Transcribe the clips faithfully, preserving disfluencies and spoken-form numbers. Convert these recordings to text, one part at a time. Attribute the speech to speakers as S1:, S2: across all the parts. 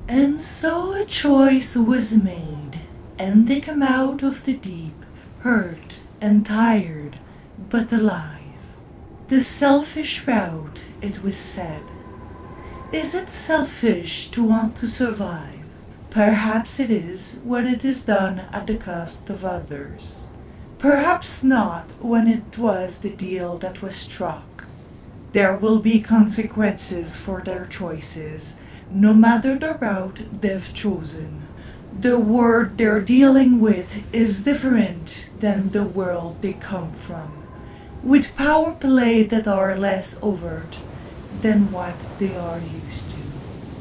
S1: And so a choice was made, and they come out of the deep, hurt and tired, but alive. The selfish route, it was said. Is it selfish to want to survive? Perhaps it is when it is done at the cost of others. Perhaps not when it was the deal that was struck. There will be consequences for their choices, no matter the route they've chosen. The world they're dealing with is different than the world they come from, with power play that are less overt than what they are used to.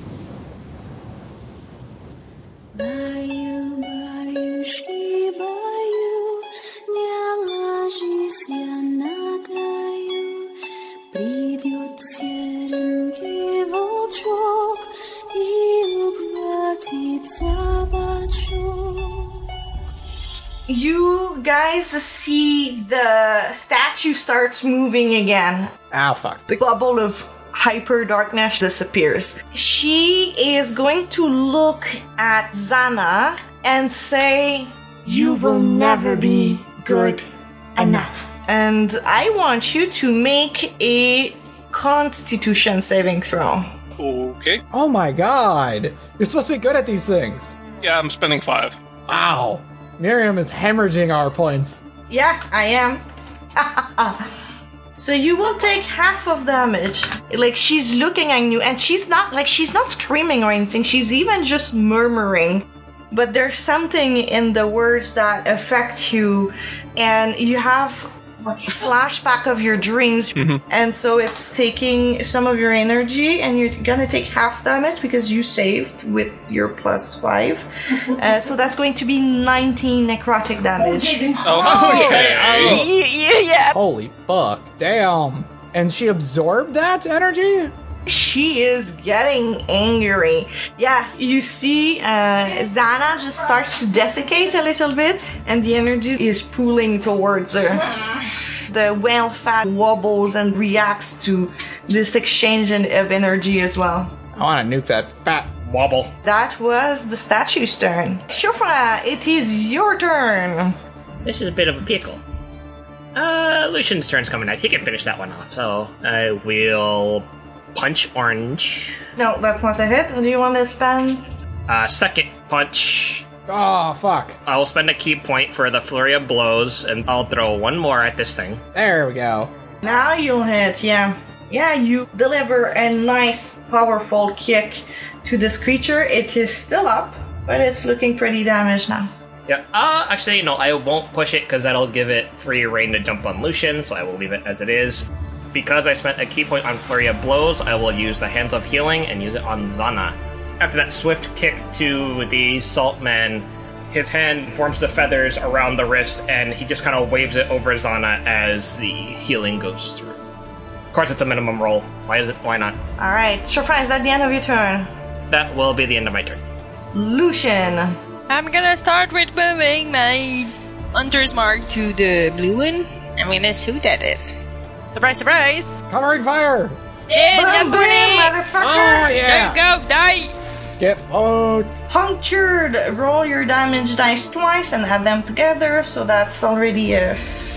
S2: Баю, баюшки, баю, не ложись я на краю. Придет серенький волчок и ухватит за бочок.
S3: You guys see the statue starts moving again.
S4: Ah, fuck.
S3: The bubble of hyper darkness disappears. She is going to look at Zana and say, "You will never be good enough." And I want you to make a Constitution saving throw.
S5: Okay.
S4: Oh my god. You're supposed to be good at these things.
S5: Yeah, I'm spending five.
S4: Wow. Miriam is hemorrhaging our points.
S3: Yeah, I am. So you will take half of damage. Like, she's looking at you, and she's not, like, she's not screaming or anything. She's even just murmuring. But there's something in the words that affect you, and you have a flashback of your dreams.
S5: Mm-hmm.
S3: And so it's taking some of your energy, and you're gonna take half damage because you saved with your plus five. Uh, so that's going to be nineteen necrotic damage.
S5: Oh, okay. Oh.
S3: Yeah, yeah.
S4: Holy fuck. Damn. And she absorbed that energy?
S3: She is getting angry. Yeah, you see uh, Zana just starts to desiccate a little bit, and the energy is pooling towards her. The whale fat wobbles and reacts to this exchange of energy as well.
S4: I want to nuke that fat wobble.
S3: That was the statue's turn. Shofra, it is your turn.
S6: This is a bit of a pickle. Uh, Lucian's turn's coming next. He can finish that one off, so I will punch orange.
S3: No, that's not a hit. Do you want to spend?
S6: Uh, second punch.
S4: Oh, fuck.
S6: I will spend a key point for the flurry of blows, and I'll throw one more at this thing.
S4: There we go.
S3: Now you'll hit, yeah. Yeah, you deliver a nice, powerful kick to this creature. It is still up, but it's looking pretty damaged now.
S6: Yeah. Uh, actually, no, I won't push it because that'll give it free reign to jump on Lucian, so I will leave it as it is. Because I spent a key point on Flurry of Blows, I will use the Hands of Healing and use it on Zana. After that swift kick to the Saltman, his hand forms the feathers around the wrist, and he just kind of waves it over Zana as the healing goes through. Of course, it's a minimum roll. Why is it? Why not?
S3: All right, Shofra, is that the end of your turn?
S6: That will be the end of my turn.
S3: Lucian.
S7: I'm gonna start with moving my Hunter's Mark to the blue one. I'm gonna shoot at it. Surprise, surprise!
S4: Covering fire!
S7: Yeah,
S3: Boom,
S7: not
S3: boom,
S7: twenty!
S3: motherfucker!
S4: Oh, yeah!
S7: There you go, die!
S4: Get fucked!
S3: Punctured. Roll your damage dice twice and add them together, so that's already a...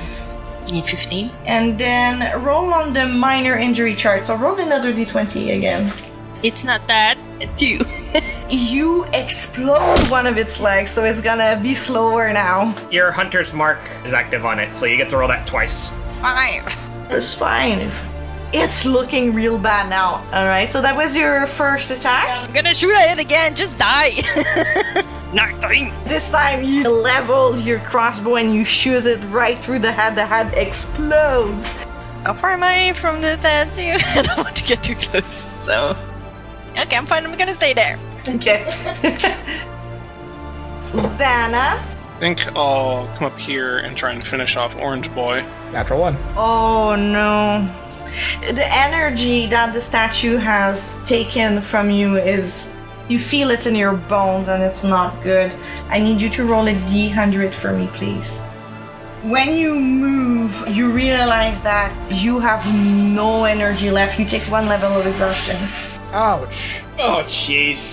S3: F-
S7: Need fifteen.
S3: and then roll on the minor injury chart, so roll another d twenty again.
S7: It's not that. Two.
S3: You explode one of its legs, so it's gonna be slower now.
S6: Your Hunter's Mark is active on it, so you get to roll that twice.
S7: Five.
S3: It's fine. It's looking real bad now. Alright, so that was your first attack.
S7: I'm gonna shoot at it again, just die!
S6: Nothing!
S3: This time you level your crossbow and you shoot it right through the head. The head explodes.
S7: How far am I from the statue? I don't want to get too close, so... Okay, I'm fine, I'm gonna stay there.
S3: Okay. Zana.
S5: I think I'll come up here and try and finish off Orange Boy.
S4: Natural one.
S3: Oh no. The energy that the statue has taken from you is... You feel it in your bones and it's not good. I need you to roll a d one hundred for me, please. When you move, you realize that you have no energy left. You take one level of exhaustion.
S4: Ouch.
S6: Oh, jeez.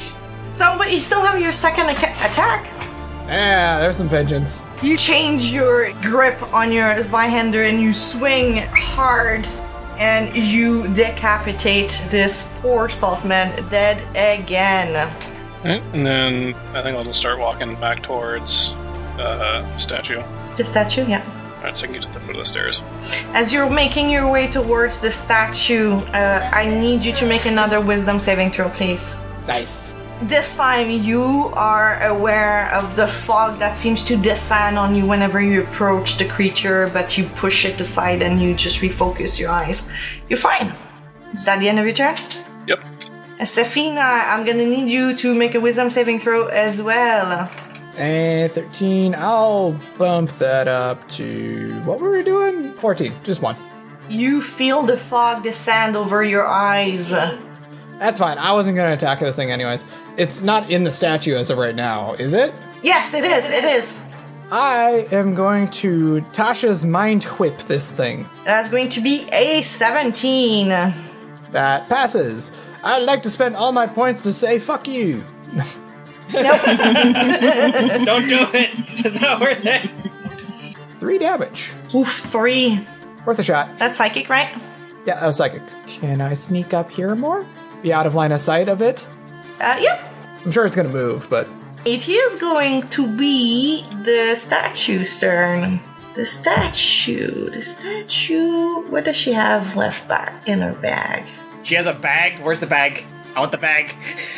S3: So, but you still have your second aca- attack.
S4: Yeah, there's some vengeance.
S3: You change your grip on your Zweihander and you swing hard and you decapitate this poor Saltman dead again.
S5: Alright, and then I think I'll just start walking back towards uh, statue.
S3: The statue, yeah.
S5: Alright, so I can get to the foot of the stairs.
S3: As you're making your way towards the statue, uh, I need you to make another wisdom saving throw, please.
S4: Nice.
S3: This time you are aware of the fog that seems to descend on you whenever you approach the creature, but you push it aside and you just refocus your eyes. You're fine. Is that the end of your turn?
S5: Yep.
S3: Uh, Safina, I'm gonna need you to make a wisdom saving throw as well.
S4: And thirteen, I'll bump that up to, what were we doing? fourteen, just one.
S3: You feel the fog descend over your eyes.
S4: That's fine, I wasn't going to attack this thing anyways. It's not in the statue as of right now, is it?
S3: Yes, it is, it is.
S4: I am going to Tasha's Mind Whip this thing.
S3: That's going to be a seventeen.
S4: That passes. I'd like to spend all my points to say fuck you.
S3: Nope.
S6: Don't do it. It's not worth it.
S4: Three damage.
S3: Oof, three.
S4: Worth a shot.
S3: That's psychic, right?
S4: Yeah, that was psychic. Can I sneak up here more? Be out of line of sight of it?
S3: Uh, yep.
S4: I'm sure it's gonna move, but...
S3: It is going to be the statue's turn. The statue. The statue. What does she have left back in her bag?
S6: She has a bag. Where's the bag? I want the bag.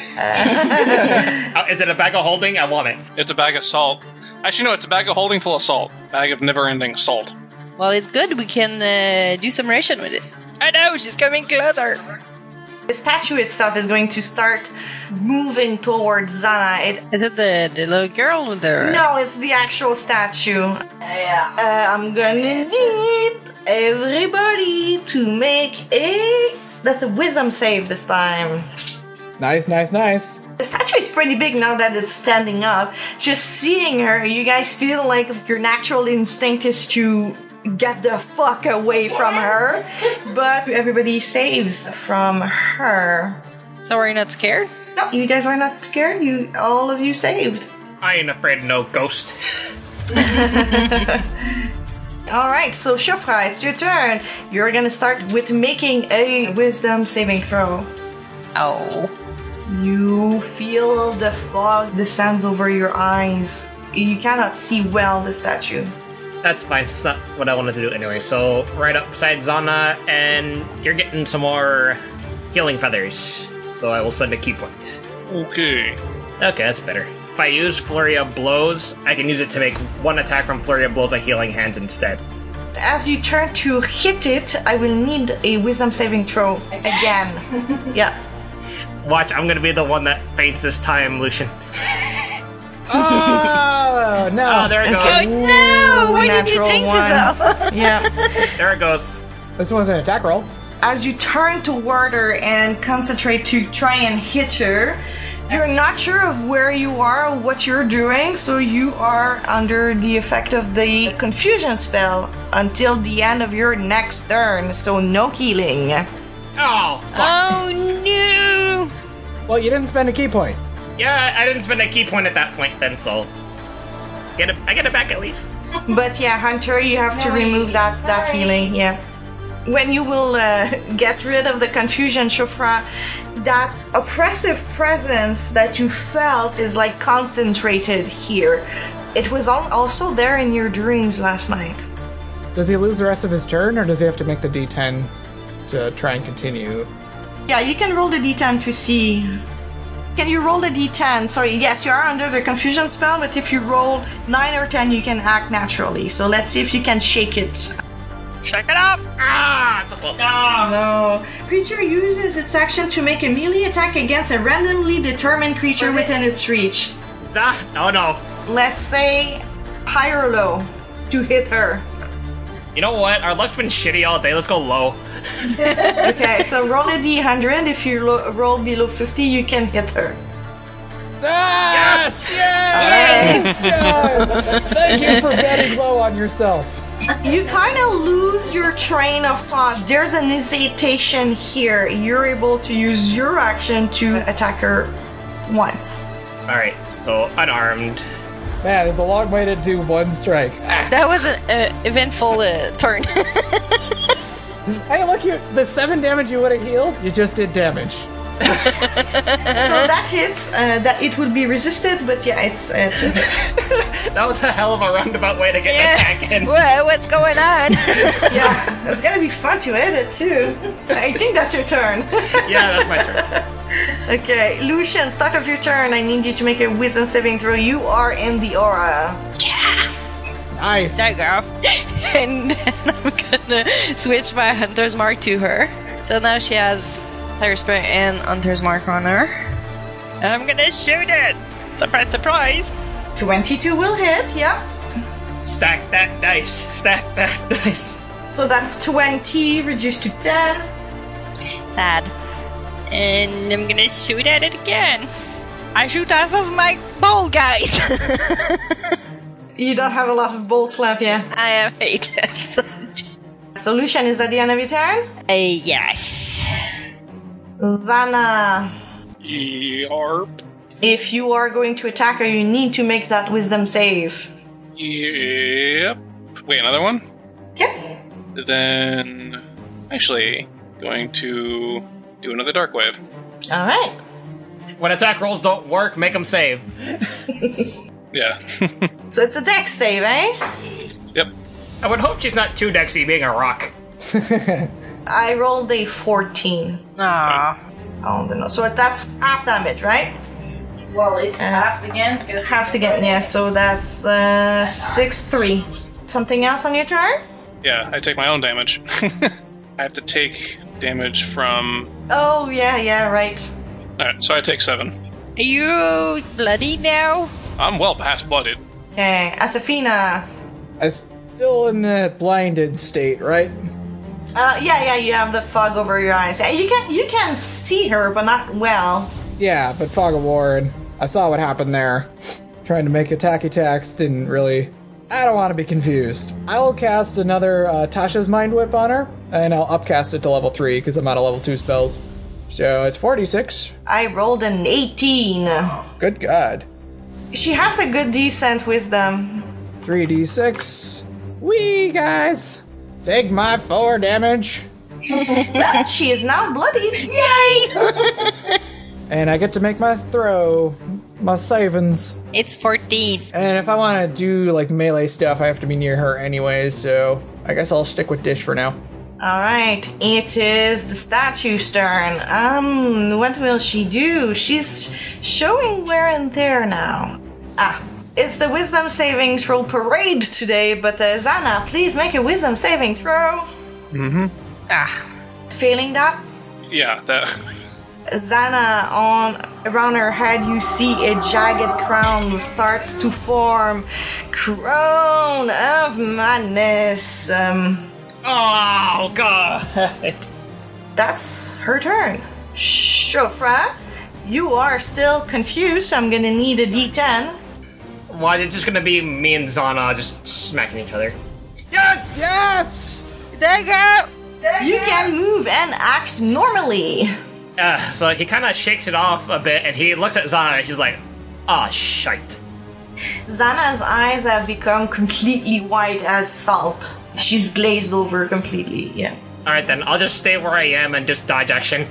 S6: Uh, is it a bag of holding? I want it.
S5: It's a bag of salt. Actually, no, it's a bag of holding full of salt. Bag of never-ending salt.
S7: Well, it's good. We can uh, do some ration with it. I know, she's coming closer.
S3: The statue itself is going to start moving towards Zana. It,
S7: Is it the, the little girl with the...
S3: no, it's the actual statue. Yeah. Uh, I'm gonna need everybody to make a... That's a wisdom save this time.
S4: Nice, nice, nice.
S3: The statue is pretty big now that it's standing up. Just seeing her, you guys feel like your natural instinct is to get the fuck away from her. But everybody saves from her.
S7: So we're not scared?
S3: No, you guys are not scared. You, all of you saved.
S6: I ain't afraid of no ghost.
S3: Alright, so Shofra, it's your turn. You're gonna start with making a wisdom saving throw.
S7: Oh.
S3: You feel the fog descends over your eyes. You cannot see well the statue.
S6: That's fine. It's not what I wanted to do anyway. So, right up beside Zana, and you're getting some more healing feathers. So I will spend a key point.
S5: Okay.
S6: Okay, that's better. If I use Flurry of Blows, I can use it to make one attack from Flurry of Blows a Healing Hands instead.
S3: As you turn to hit it, I will need a wisdom saving throw again. Yeah.
S6: Watch, I'm gonna be the one that faints this time, Lucian.
S4: Oh, no.
S6: Oh, there it
S3: Okay.
S6: goes.
S7: Oh no! Why did you
S3: Natural
S7: jinx
S3: one.
S7: yourself?
S3: Yeah.
S6: There it goes.
S4: This one's an attack roll.
S3: As you turn toward her and concentrate to try and hit her, you're not sure of where you are or what you're doing, so you are under the effect of the confusion spell until the end of your next turn, so no healing.
S6: Oh, fuck.
S7: Oh no!
S4: Well, you didn't spend a key point.
S6: Yeah, I didn't spend a key point at that point then, so... Get it, I get it back at least.
S3: But yeah, Hunter, you have to remove that, that healing, yeah. When you will uh, get rid of the confusion, Shofra, that oppressive presence that you felt is like concentrated here. It was al- also there in your dreams last night.
S4: Does he lose the rest of his turn, or does he have to make the D ten to try and continue?
S3: Yeah, you can roll the d ten to see. Can you roll the d ten? Sorry, yes, you are under the confusion spell, but if you roll nine or ten, you can act naturally. So let's see if you can shake it.
S7: Check it out!
S6: Ah, it's so close.
S3: No. Creature uses its action to make a melee attack against a randomly determined creature within its reach.
S6: Zah, oh no.
S3: Let's say high or low to hit her.
S6: You know what? Our luck's been shitty all day. Let's go low.
S3: Okay, so roll a d one hundred. If you lo- roll below fifty, you can hit her.
S4: Yes! Yes! Yes! Thank you for betting low on yourself.
S3: You kind of lose your train of thought. There's an hesitation here. You're able to use your action to attack her once.
S6: Alright, so unarmed.
S4: Man, it's a long way to do one strike. Ah.
S7: That was an uh, eventful uh, turn.
S4: Hey, look, you the seven damage you would have healed, you just did damage.
S3: So that hits. Uh, that it will be resisted, but yeah, it's it's a hit.
S6: That was a hell of a roundabout way to get
S7: Yeah.
S6: an attack in.
S7: Whoa, what's going on?
S3: Yeah, it's gonna be fun to edit too. I think that's your turn.
S6: Yeah, that's my turn.
S3: Okay, Lucian, start of your turn. I need you to make a wisdom saving throw. You are in the aura.
S4: Nice.
S7: There you go. And then I'm gonna switch my Hunter's Mark to her. So now she has Fire Spirit and Hunter's Mark on her. And I'm gonna shoot it! Surprise, surprise!
S3: twenty-two will hit. Yep.
S6: Stack that dice. Stack that dice.
S3: So that's twenty reduced to ten.
S7: Sad. And I'm gonna shoot at it again. I shoot off of my bowl, guys!
S3: You don't have a lot of bolts left, yeah.
S7: I have eight left.
S3: So Lucian, is that the end of your turn?
S7: Uh, yes.
S3: Zana,
S5: Yarp.
S3: if you are going to attack her, you need to make that wisdom save.
S5: Yep. Wait, another one?
S3: Yep.
S5: Then, actually, going to do another dark wave.
S3: All right.
S6: When attack rolls don't work, make them save.
S5: Yeah.
S3: So it's a dex save, eh?
S5: Yep.
S6: I would hope she's not too dexy being a rock.
S3: I rolled a fourteen.
S7: Aww.
S3: Oh, no. So that's half damage, right?
S8: Well, it's
S3: Uh,
S8: half again. because-
S3: Half again, yeah. So that's uh, six three. Something else on your turn?
S5: Yeah, I take my own damage. I have to take damage from...
S3: Oh, yeah, yeah, right.
S5: Alright, so I take seven.
S7: Are you bloody now?
S5: I'm well past blooded.
S3: Okay, Asafina.
S4: I'm still in the blinded state, right?
S3: Uh, yeah, yeah, you have the fog over your eyes. Yeah, you can you can see her, but not well.
S4: Yeah, but Fog of War, and I saw what happened there. Trying to make attacky attacks didn't really... I don't want to be confused. I will cast another uh, Tasha's Mind Whip on her, and I'll upcast it to level three, because I'm out of level two spells. So it's forty-six.
S3: I rolled an eighteen.
S4: Good God.
S3: She has a good decent wisdom.
S4: three d six. Wee, guys! Take my four damage.
S3: Well, she is now bloodied. Yay!
S4: And I get to make my throw. My savings.
S7: It's fourteen.
S4: And if I want to do, like, melee stuff, I have to be near her anyways, so I guess I'll stick with Dish for now.
S3: Alright, it is the statue's turn. Um, what will she do? She's showing wear and tear now. Ah, it's the wisdom saving throw parade today, but uh, Zana, please make a wisdom saving throw.
S5: Mm-hmm.
S7: Ah.
S3: Failing that,
S5: Yeah, that...
S3: Zana, on around her head, you see a jagged crown starts to form. Crown of Madness. Um,
S6: Oh, God.
S3: that's her turn. Shofra, you are still confused, so I'm gonna need a D ten.
S6: Why, it's just gonna be me and Zana just smacking each other. Yes!
S4: Yes!
S7: There you go!
S3: You can move and act normally.
S6: Uh, so he kind of shakes it off a bit, and he looks at Zana, and he's like, ah, shite.
S3: Zana's eyes have become completely white as salt. She's glazed over completely, yeah.
S6: Alright then, I'll just stay where I am and just dodge action.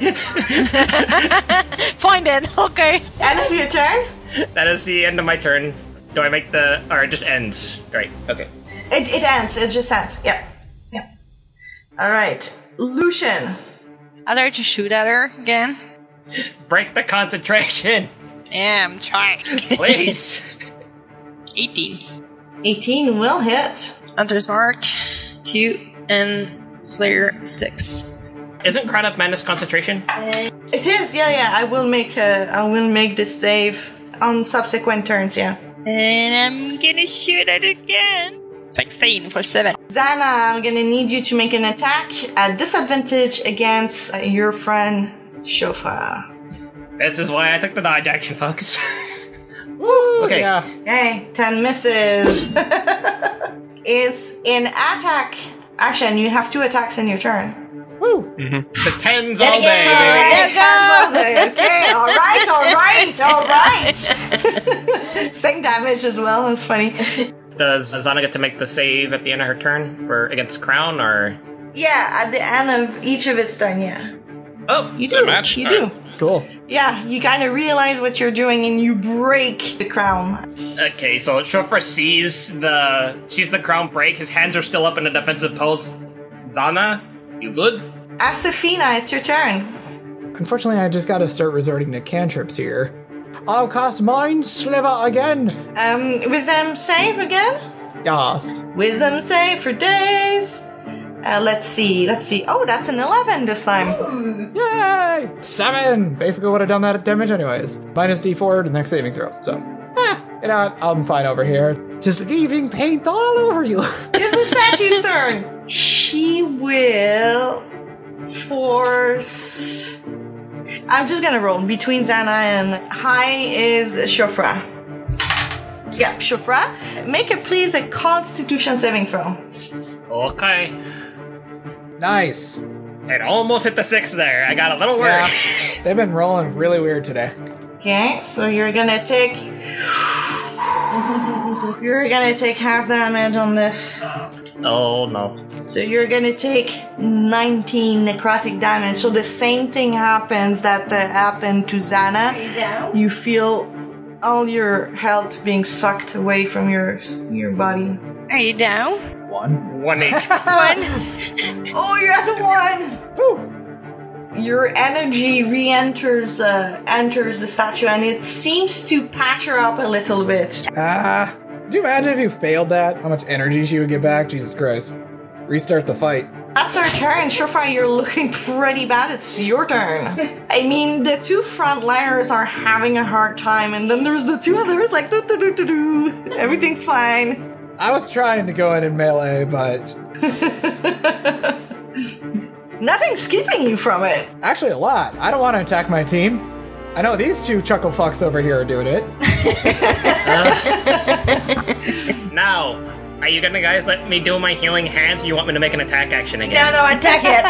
S7: Fine then, okay.
S3: End of your turn?
S6: That is the end of my turn. Do I make the... or it just ends. Right, okay.
S3: It, it ends, it just ends, yep. Yep. Alright, Lucian.
S7: I'll dare to shoot at her again.
S6: Break the concentration!
S7: Damn, try.
S6: Please!
S7: eighteen.
S3: eighteen will hit.
S7: Hunter's Mark, two, and Slayer, six.
S6: Isn't Crown of Madness concentration?
S3: It is, yeah, yeah. I will make a, I will make this save on subsequent turns, yeah.
S7: And I'm gonna shoot at it again. sixteen for seven.
S3: Zana, I'm gonna need you to make an attack at disadvantage against uh, your friend Shofra.
S6: This is why I took the dodge action, folks.
S3: Woo!
S6: Okay.
S4: Yeah.
S3: Okay, ten misses. It's an attack. Actually, you have two attacks in your turn.
S4: Woo!
S6: The tens all day, baby.
S7: Let's go!
S3: Okay, alright, alright. All right. Same damage as well. That's funny.
S6: Does Zana get to make the save at the end of her turn for against Crown, or?
S3: Yeah, at the end of each of its turn, yeah.
S6: Oh,
S3: You
S5: Good
S3: do.
S5: match.
S3: You
S5: All
S3: do.
S5: right.
S4: Cool.
S3: Yeah, you kind of realize what you're doing and you break the crown.
S6: okay. So Shofra sees the sees the Crown break. His hands are still up in a defensive pose. Zana, you good?
S3: Asafina, it's your turn.
S4: Unfortunately, I just gotta start resorting to cantrips here. I'll cast Mind Sliver again.
S3: Um, wisdom save again?
S4: Yes.
S3: Wisdom save for days. Uh, let's see, let's see. Oh, that's an eleven this time.
S4: Yay! Seven! Basically would have done that damage anyways. Minus D four to the next saving throw. So, eh, you know what? I'm fine over here. Just leaving paint all over you.
S3: It's the statue's turn. She will force. I'm just gonna roll between Zana and high is Shofra. Yeah, Shofra. Make it please a Constitution saving throw.
S6: Okay.
S4: Nice.
S6: It almost hit the six there. I got a little worried.
S4: Yeah. They've been rolling really weird today.
S3: Okay, so you're gonna take. You're gonna take half damage on this.
S6: Oh no.
S3: So you're gonna take nineteen necrotic damage. So the same thing happens that uh, happened to Zana.
S2: Are you down?
S3: You feel all your health being sucked away from your your body.
S7: Are you down?
S4: One.
S6: One H P.
S7: One.
S3: Oh, you're at the one.
S4: Woo.
S3: Your energy re-enters uh, enters the statue, and it seems to patch her up a little bit.
S4: Ah. Could you imagine if you failed that? How much energy she would get back? Jesus Christ. Restart the fight.
S3: That's her turn. Surefire, you're looking pretty bad. It's your turn. I mean, the two frontliners are having a hard time, and then there's the two others like do do do do do. Everything's fine.
S4: I was trying to go in in melee, but
S3: Nothing's keeping you from it.
S4: actually a lot. I don't want to attack my team. I know these two chuckle fucks over here are doing it.
S6: Now, are you gonna guys let me do my healing hands, or you want me to make an attack action again?
S3: No, no, attack it.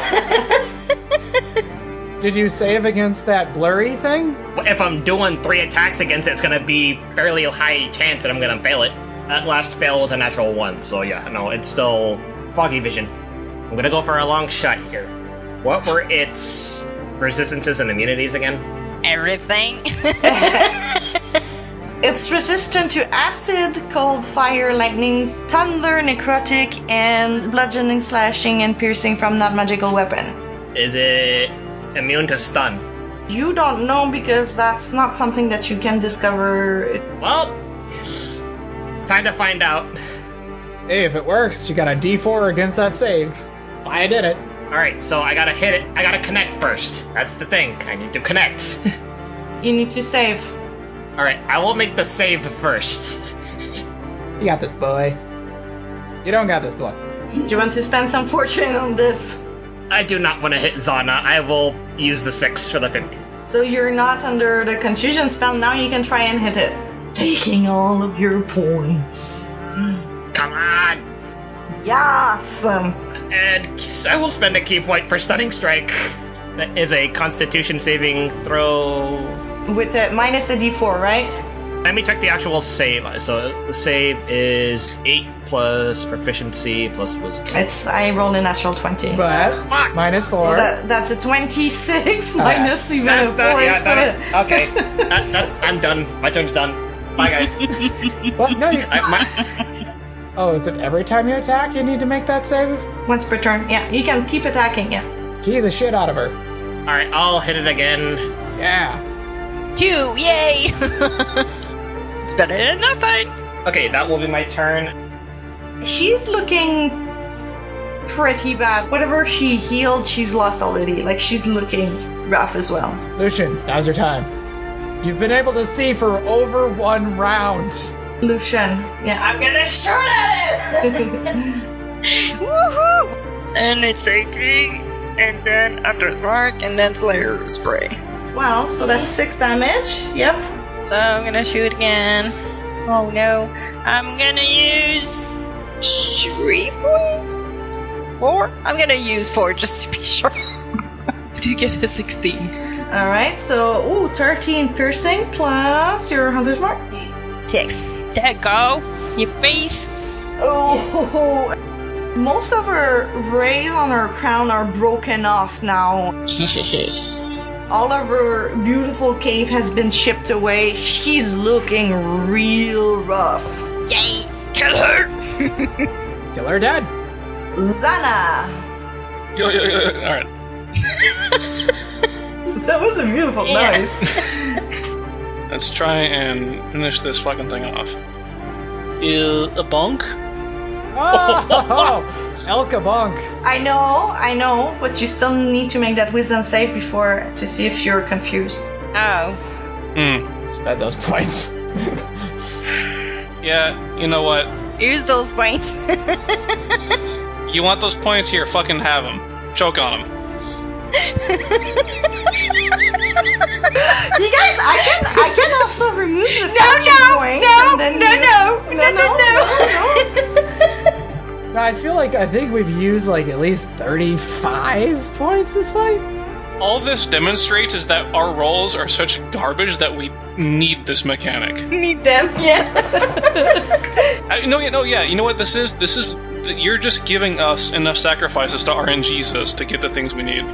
S4: Did you save against that blurry thing?
S6: If I'm doing three attacks against it, it's gonna be fairly high chance that I'm gonna fail it. That last fail was a natural one, so yeah, no, it's still foggy vision. I'm gonna go for a long shot here. What were its resistances and immunities again?
S7: Everything.
S3: It's resistant to acid, cold, fire, lightning, thunder, necrotic, and bludgeoning, slashing, and piercing from non-magical weapon.
S6: Is it immune to stun?
S3: You don't know because that's not something that you can discover.
S6: Well, time to find out.
S4: Hey, if it works, you got a D four against that save. I did it.
S6: Alright, so I gotta hit it. I gotta connect first. That's the thing. I need to connect.
S3: You need to save.
S6: Alright, I will make the save first.
S4: You got this, boy. You don't got this, boy.
S3: Do you want to spend some fortune on this?
S6: I do not want to hit Zana. I will use the six for the fifty.
S3: So you're not under the confusion spell, now you can try and hit it. Taking all of your points.
S6: Come on!
S3: Yes! Um,
S6: And I will spend a key point for Stunning Strike. That is a Constitution saving throw.
S3: with a minus a d four, right?
S6: Let me check the actual save. So the save is eight plus proficiency plus wisdom.
S3: It's I rolled a natural twenty.
S4: But
S6: Fuck.
S4: minus four.
S3: So that, that's a twenty-six
S4: Alright.
S3: minus even
S6: That's
S3: a
S6: done.
S3: four.
S6: Yeah,
S3: is
S6: done
S3: the-
S6: it. Okay. that, that, I'm done. My turn's done. Bye, guys.
S4: What? No, you.
S6: I, my,
S4: Oh, is it every time you attack you need to make that save?
S3: Once per turn. Yeah, you can keep attacking, yeah.
S4: Key the shit out of her.
S6: all right, I'll hit it again.
S4: Yeah.
S7: Two, yay! It's better than nothing.
S6: Okay, that will be my turn.
S3: She's looking pretty bad. Whatever she healed, she's lost already. Like, she's looking rough as well.
S4: Lucian, now's your time. You've been able to see for over one round.
S3: Lucian, yeah.
S8: I'm gonna shoot at it!
S7: Woohoo! And it's eighteen, and then Hunter's Mark, and then Slayer Spray.
S3: Well, so that's six damage. Yep.
S7: So I'm gonna shoot again. Oh no. I'm gonna use three points? Four? I'm gonna use four just to be sure. To get a sixteen.
S3: Alright, so, ooh, thirteen piercing plus your hunter's mark.
S7: Six. There you go. Your face.
S3: Oh, most of her rays on her crown are broken off now. All of her beautiful cape has been chipped away. She's looking real rough.
S7: Yay! Kill her!
S4: Kill her dead.
S3: Zana!
S5: Yo, yo, yo, yo. Alright.
S3: That was a beautiful
S7: Yeah.
S3: noise.
S5: Let's try and finish this fucking thing off. Is a bonk?
S4: Oh, Elka Bonk.
S3: I know, I know, but you still need to make that wisdom save before to see if you're confused.
S7: Oh.
S5: Hmm.
S4: Spend those points.
S5: Yeah, you know what?
S7: Use those points.
S5: You want those points here, fucking have them. Choke on them.
S3: You guys, I can I can also remove the
S7: No,
S3: focus
S7: no,
S3: points
S7: no,
S3: and then
S7: no,
S3: you-
S7: no, no, no, no.
S4: No, I feel like I think we've used like at least thirty-five points this fight.
S5: All this demonstrates is that our rolls are such garbage that we need this mechanic.
S7: Need them, yeah.
S5: I, no, yeah, no, yeah. You know what this is? This is you're just giving us enough sacrifices to R N G us to get the things we need.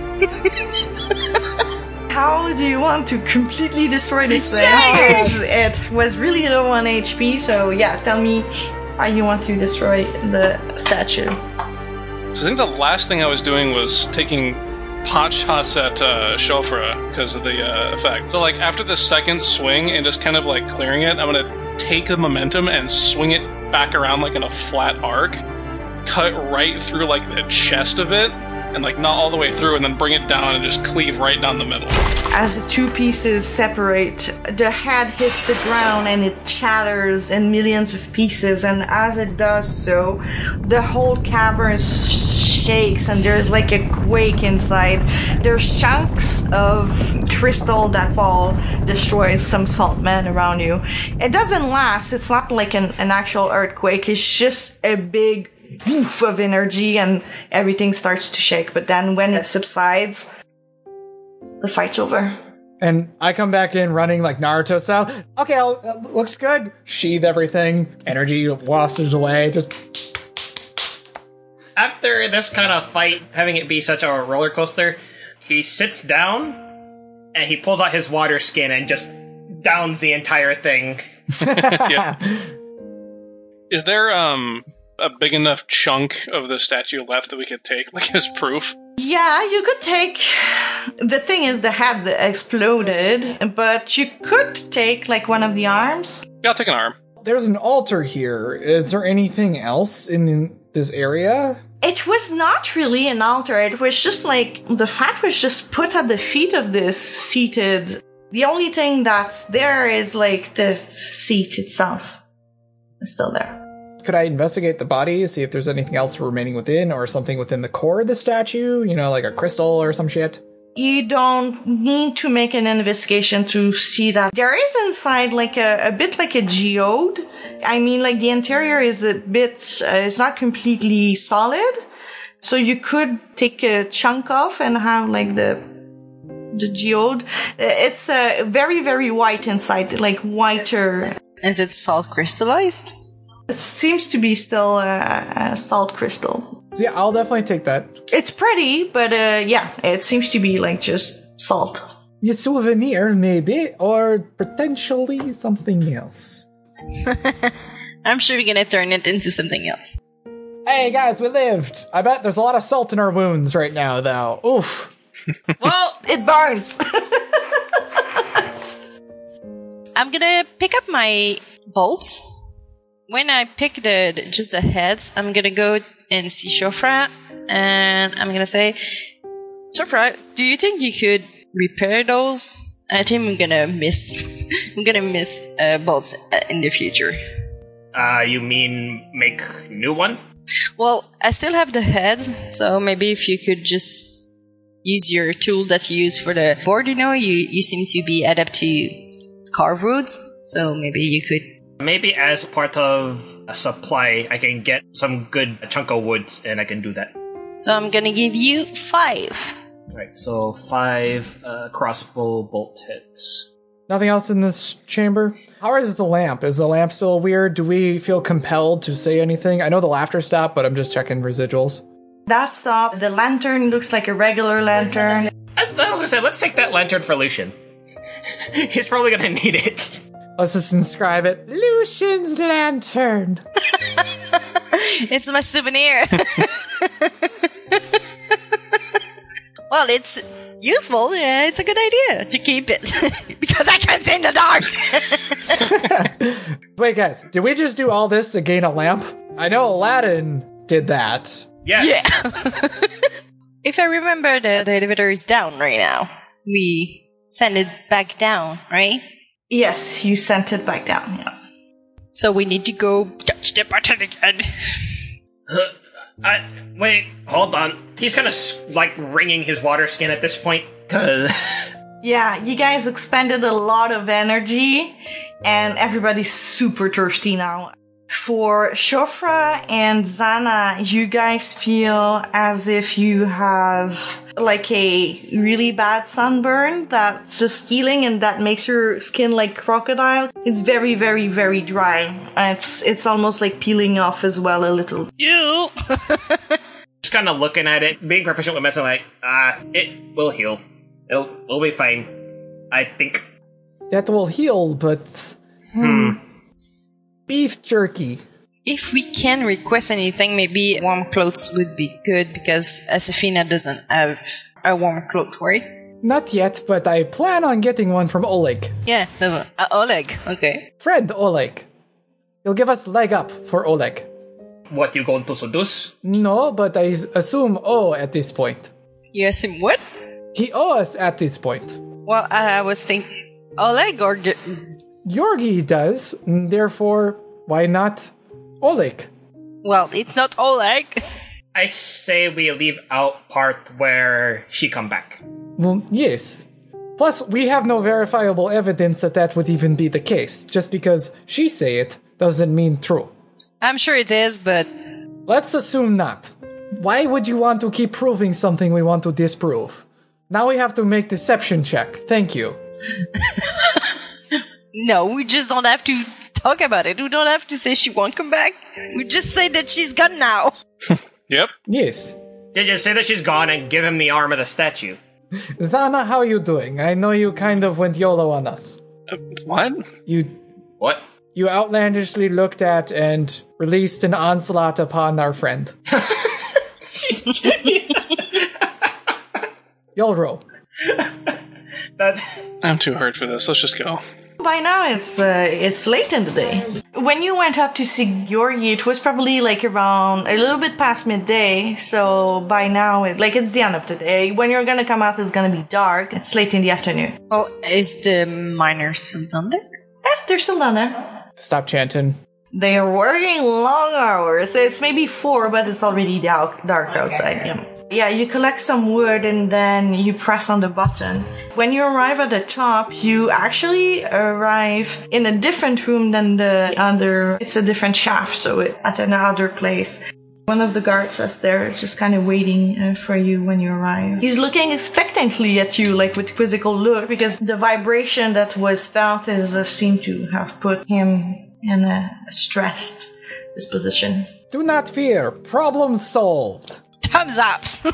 S3: How do you want to completely destroy this thing?
S7: Yes!
S3: It's- It was really low on H P, so yeah, tell me how you want to destroy the statue.
S5: So I think the last thing I was doing was taking pot shots at uh, Shofra because of the uh, effect. So like after the second swing and just kind of like clearing it, I'm gonna take the momentum and swing it back around like in a flat arc, cut right through like the chest of it, and like not all the way through, and then bring it down and just cleave right down the middle.
S3: As the two pieces separate, the head hits the ground and it shatters in millions of pieces, and as it does so, the whole cavern shakes and there's like a quake inside. There's chunks of crystal that fall, destroys some salt men around you. It doesn't last, it's not like an, an actual earthquake, it's just a big woof of energy and everything starts to shake. But then when it subsides, the fight's over.
S4: And I come back in running like Naruto style. Okay, I'll, uh, looks good. Sheathe everything. Energy washes away. Just
S6: After this kind of fight, having it be such a roller coaster, he sits down and he pulls out his water skin and just downs the entire thing.
S5: Yeah. Is there um a big enough chunk of the statue left that we could take, like as proof?
S3: Yeah, you could take. The thing is, the head exploded, but you could take like one of the arms.
S5: Yeah, I'll take an arm.
S4: there's an altar here. Is there anything else in this area?
S3: It was not really an altar. It was just like the fat was just put at the feet of this seated. The only thing that's there is like the seat itself. It's still there.
S4: Could I investigate the body, see if there's anything else remaining within, or something within the core of the statue? You know, like a crystal or some shit?
S3: You don't need to make an investigation to see that. There is inside like a, a bit like a geode. I mean, like the interior is a bit, uh, it's not completely solid. So you could take a chunk off and have like the, the geode. It's uh, very, very white inside, like whiter.
S7: Is it salt crystallized?
S3: It seems to be still a, a salt crystal.
S4: So yeah, I'll definitely take that.
S3: It's pretty, but uh, yeah, it seems to be like just salt.
S4: A souvenir, maybe, or potentially something else.
S7: I'm sure we're gonna turn it into something else.
S4: Hey guys, we lived! I bet there's a lot of salt in our wounds right now, though. Oof.
S7: Well,
S3: It burns.
S7: I'm gonna pick up my bolts. When I pick the just the heads, I'm gonna go and see Shofra, and I'm gonna say, Shofra, do you think you could repair those? I think I'm gonna miss. I'm gonna miss uh, bolts uh, in the future.
S6: Uh, you mean make new one?
S7: Well, I still have the heads, so maybe if you could just use your tool that you use for the board. You know, you you seem to be adept to carve woods, so maybe you could.
S6: Maybe as part of a supply, I can get some good chunk of wood, and I can do that.
S7: So I'm gonna give you five.
S6: Alright, so five uh, crossbow bolt hits.
S4: Nothing else in this chamber? How is the lamp? Is the lamp still weird? Do we feel compelled to say anything? I know the laughter stopped, but I'm just checking residuals.
S3: That stopped. The lantern looks like a regular lantern.
S6: I was gonna say, let's take that lantern for Lucian. He's probably gonna need it.
S4: Let's just inscribe it. Lucian's lantern.
S7: It's my souvenir. Well, it's useful. Yeah, it's a good idea to keep it. Because I can see in the dark.
S4: Wait, guys, did we just do all this to gain a lamp? I know Aladdin did that.
S6: Yes.
S7: Yeah. If I remember, the, the elevator is down right now. We send it back down, right?
S3: Yes, you sent it back down, yeah.
S7: So we need to go touch the button again.
S6: Uh, I, wait, hold on. He's kind of like wringing his water skin at this point, cause...
S3: Yeah, you guys expended a lot of energy, and everybody's super thirsty now. For Shofra and Zana, you guys feel as if you have like a really bad sunburn that's just healing and that makes your skin like crocodile. It's very, very, very dry. It's it's almost like peeling off as well a little.
S7: You.
S6: Just kind of looking at it, being proficient with medicine, like, ah, uh, it will heal. It'll, it'll be fine. I think.
S4: That will heal, but...
S6: Hmm.
S4: Beef jerky.
S7: If we can request anything, maybe warm clothes would be good, because Asafina doesn't have a warm cloth, right?
S4: Not yet, but I plan on getting one from Oleg.
S7: Yeah, uh, Oleg, okay.
S4: Friend Oleg. He'll give us leg up for Oleg.
S6: What, you going to seduce?
S4: No, but I assume O at this point.
S7: You asked him what?
S4: He owe us at this point.
S7: Well, I was thinking Oleg or... Ge-
S4: Yorgi does, therefore, why not Oleg?
S7: Well, it's not Oleg.
S6: I say we leave out part where she come back.
S4: Well, yes. Plus, we have no verifiable evidence that that would even be the case. Just because she say it doesn't mean true.
S7: I'm sure it is, but...
S4: Let's assume not. Why would you want to keep proving something we want to disprove? Now we have to make deception check. Thank you.
S7: No, we just don't have to talk about it. We don't have to say she won't come back. We just say that she's gone now.
S5: Yep.
S4: Yes.
S6: Did you say that she's gone and give him the arm of the statue?
S4: Zana, how you doing? I know you kind of went YOLO on us.
S5: Uh, what?
S4: You...
S6: What?
S4: You outlandishly looked at and released an onslaught upon our friend. Yolro.
S6: That...
S5: I'm too hurt for this. Let's just go.
S3: By now, it's uh, it's late in the day. When you went up to see Georgi, it was probably like around a little bit past midday. So by now, it, like it's the end of the day. When you're gonna come out, it's gonna be dark. It's late in the afternoon.
S7: Oh, is the miner still down there?
S3: Eh, they're still down there.
S4: Stop chanting.
S3: They are working long hours. It's maybe four, but it's already dark, dark outside. Yeah. Yeah, you collect some wood and then you press on the button. When you arrive at the top, you actually arrive in a different room than the other. It's a different shaft, so it, at another place. One of the guards that's there is just kind of waiting uh, for you when you arrive. He's looking expectantly at you, like with quizzical look, because the vibration that was felt is uh, seemed to have put him in a stressed disposition.
S4: Do not fear. Problem solved.
S7: Thumbs ups.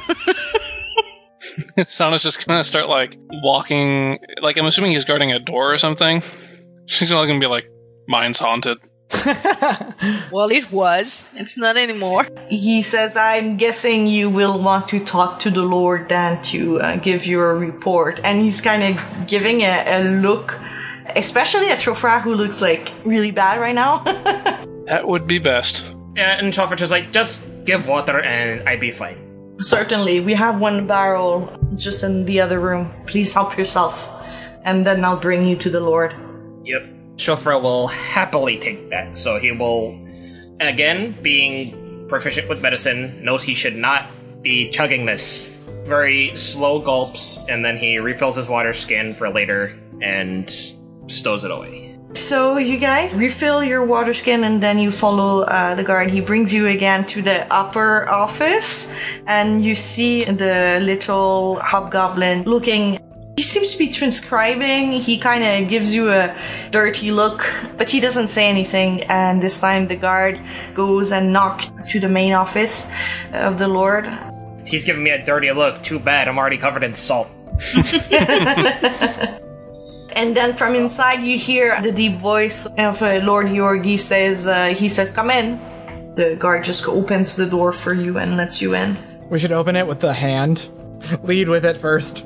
S5: Sana's just gonna start, like, walking... Like, I'm assuming he's guarding a door or something. She's gonna be like, mine's haunted.
S7: Well, it was. It's not anymore.
S3: He says, I'm guessing you will want to talk to the Lord then to uh, give your report. And he's kind of giving a, a look, especially at Shofra, who looks, like, really bad right now.
S5: That would be best.
S6: Yeah, and Shofra just like, just give water and I'd be fine.
S3: Certainly. We have one barrel just in the other room. Please help yourself. And then I'll bring you to the Lord.
S6: Yep. Shofra will happily take that. So he will, again, being proficient with medicine, knows he should not be chugging this. Very slow gulps, and then he refills his water skin for later and stows it away.
S3: So you guys refill your water skin and then you follow uh, the guard. He brings you again to the upper office and you see the little hobgoblin looking. He seems to be transcribing. He kind of gives you a dirty look, but he doesn't say anything. And this time the guard goes and knocks to the main office of the Lord.
S6: He's giving me a dirty look. Too bad, I'm already covered in salt.
S3: And then from inside you hear the deep voice of uh, Lord Yorgi says, uh, he says, come in. The guard just opens the door for you and lets you in.
S4: We should open it with the hand. Lead with it first.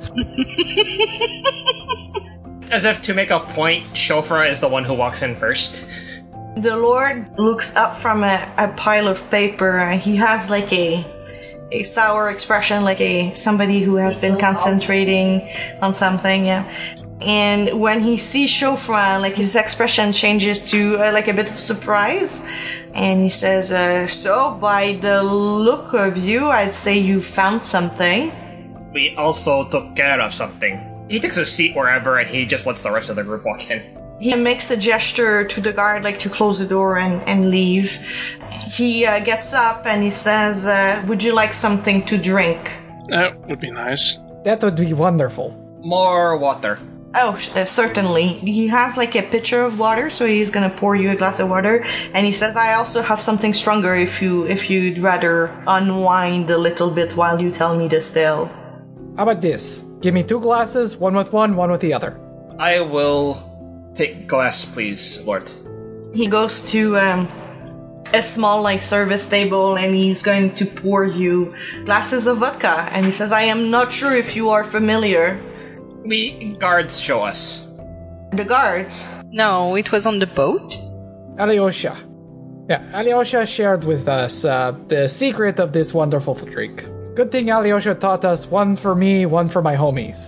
S6: As if to make a point, Shofra is the one who walks in first.
S3: The Lord looks up from a, a pile of paper. He has like a a sour expression, like a somebody who has been concentrating on something, yeah. And when he sees Shofra, like his expression changes to uh, like a bit of surprise. And he says, uh, so by the look of you, I'd say you found something.
S6: We also took care of something. He takes a seat wherever and he just lets the rest of the group walk in.
S3: He makes a gesture to the guard, like to close the door and, and leave. He uh, gets up and he says, uh, would you like something to drink?
S5: That would be nice.
S4: That would be wonderful.
S6: More water.
S3: Oh, uh, certainly. He has like a pitcher of water, so he's gonna pour you a glass of water. And he says, I also have something stronger if, you, if you'd rather unwind a little bit while you tell me this tale.
S4: How about this? Give me two glasses, one with one, one with the other.
S6: I will take glass, please, Lord.
S3: He goes to um, a small like service table and he's going to pour you glasses of vodka. And he says, I am not sure if you are familiar.
S6: We guards show us.
S3: The guards?
S7: No, it was on the boat.
S4: Alyosha. Yeah, Alyosha shared with us uh, the secret of this wonderful drink. Good thing Alyosha taught us, one for me, one for my homies.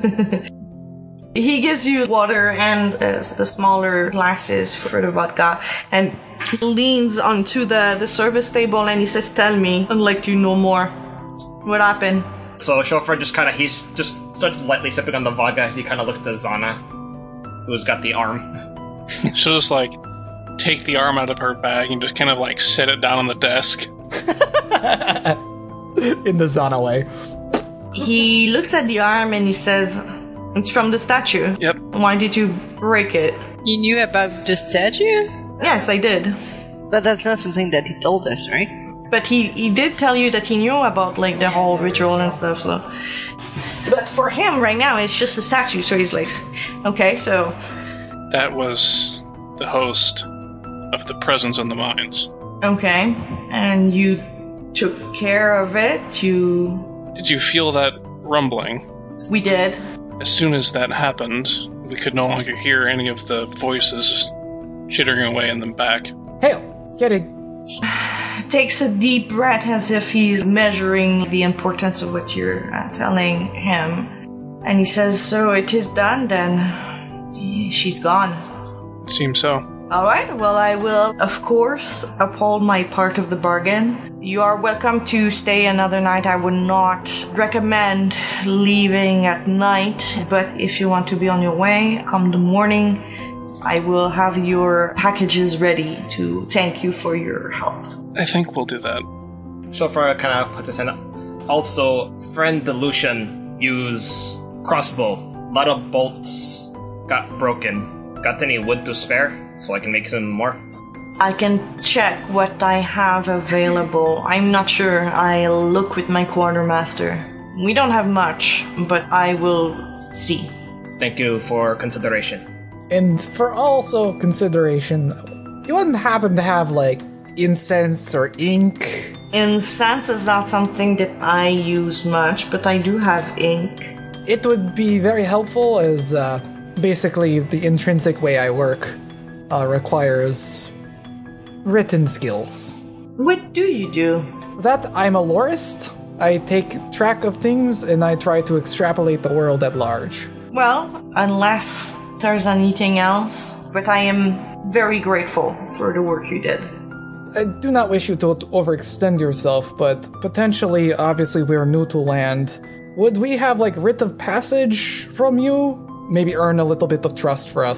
S3: He gives you water and uh, the smaller glasses for the vodka, and he leans onto the, the service table and he says, tell me, I'd like to know more. What happened?
S6: So Shofra just kind of, he's just starts lightly sipping on the vodka as he kind of looks to Zana, who's got the arm.
S5: She'll just like take the arm out of her bag and just kind of like set it down on the desk.
S4: In the Zana way.
S3: He looks at the arm and he says, it's from the statue.
S5: Yep.
S3: Why did you break it?
S7: You knew about the statue?
S3: Yes, I did.
S7: But that's not something that he told us, right?
S3: But he, he did tell you that he knew about like the whole ritual and stuff, so. But for him right now, it's just a statue, so he's like, okay, so.
S5: That was the host of the Presence in the Mines.
S3: Okay, and you took care of it, you...
S5: Did you feel that rumbling?
S3: We did.
S5: As soon as that happened, we could no longer hear any of the voices chittering away in the back.
S4: Hail! Get it!
S3: Takes a deep breath as if he's measuring the importance of what you're uh, telling him. And he says, so it is done then. She's gone.
S5: It seems so.
S3: Alright, well I will, of course, uphold my part of the bargain. You are welcome to stay another night. I would not recommend leaving at night, but if you want to be on your way, come the morning, I will have your packages ready to thank you for your help.
S5: I think we'll do that.
S6: Shofra kind of puts his hand up. Also, friend Delusion use crossbow. A lot of bolts got broken. Got any wood to spare so I can make some more?
S3: I can check what I have available. I'm not sure. I'll look with my quartermaster. We don't have much, but I will see.
S6: Thank you for consideration.
S4: And for also consideration, you wouldn't happen to have, like, incense or ink?
S3: Incense is not something that I use much, but I do have ink.
S4: It would be very helpful as, uh, basically the intrinsic way I work uh, requires written skills.
S3: What do you do?
S4: That I'm a lorist. I take track of things and I try to extrapolate the world at large.
S3: Well, unless there's anything else, but I am very grateful for the work you did.
S4: I do not wish you to overextend yourself, but potentially, obviously, we're new to land. Would we have, like, writ of passage from you? Maybe earn a little bit of trust for us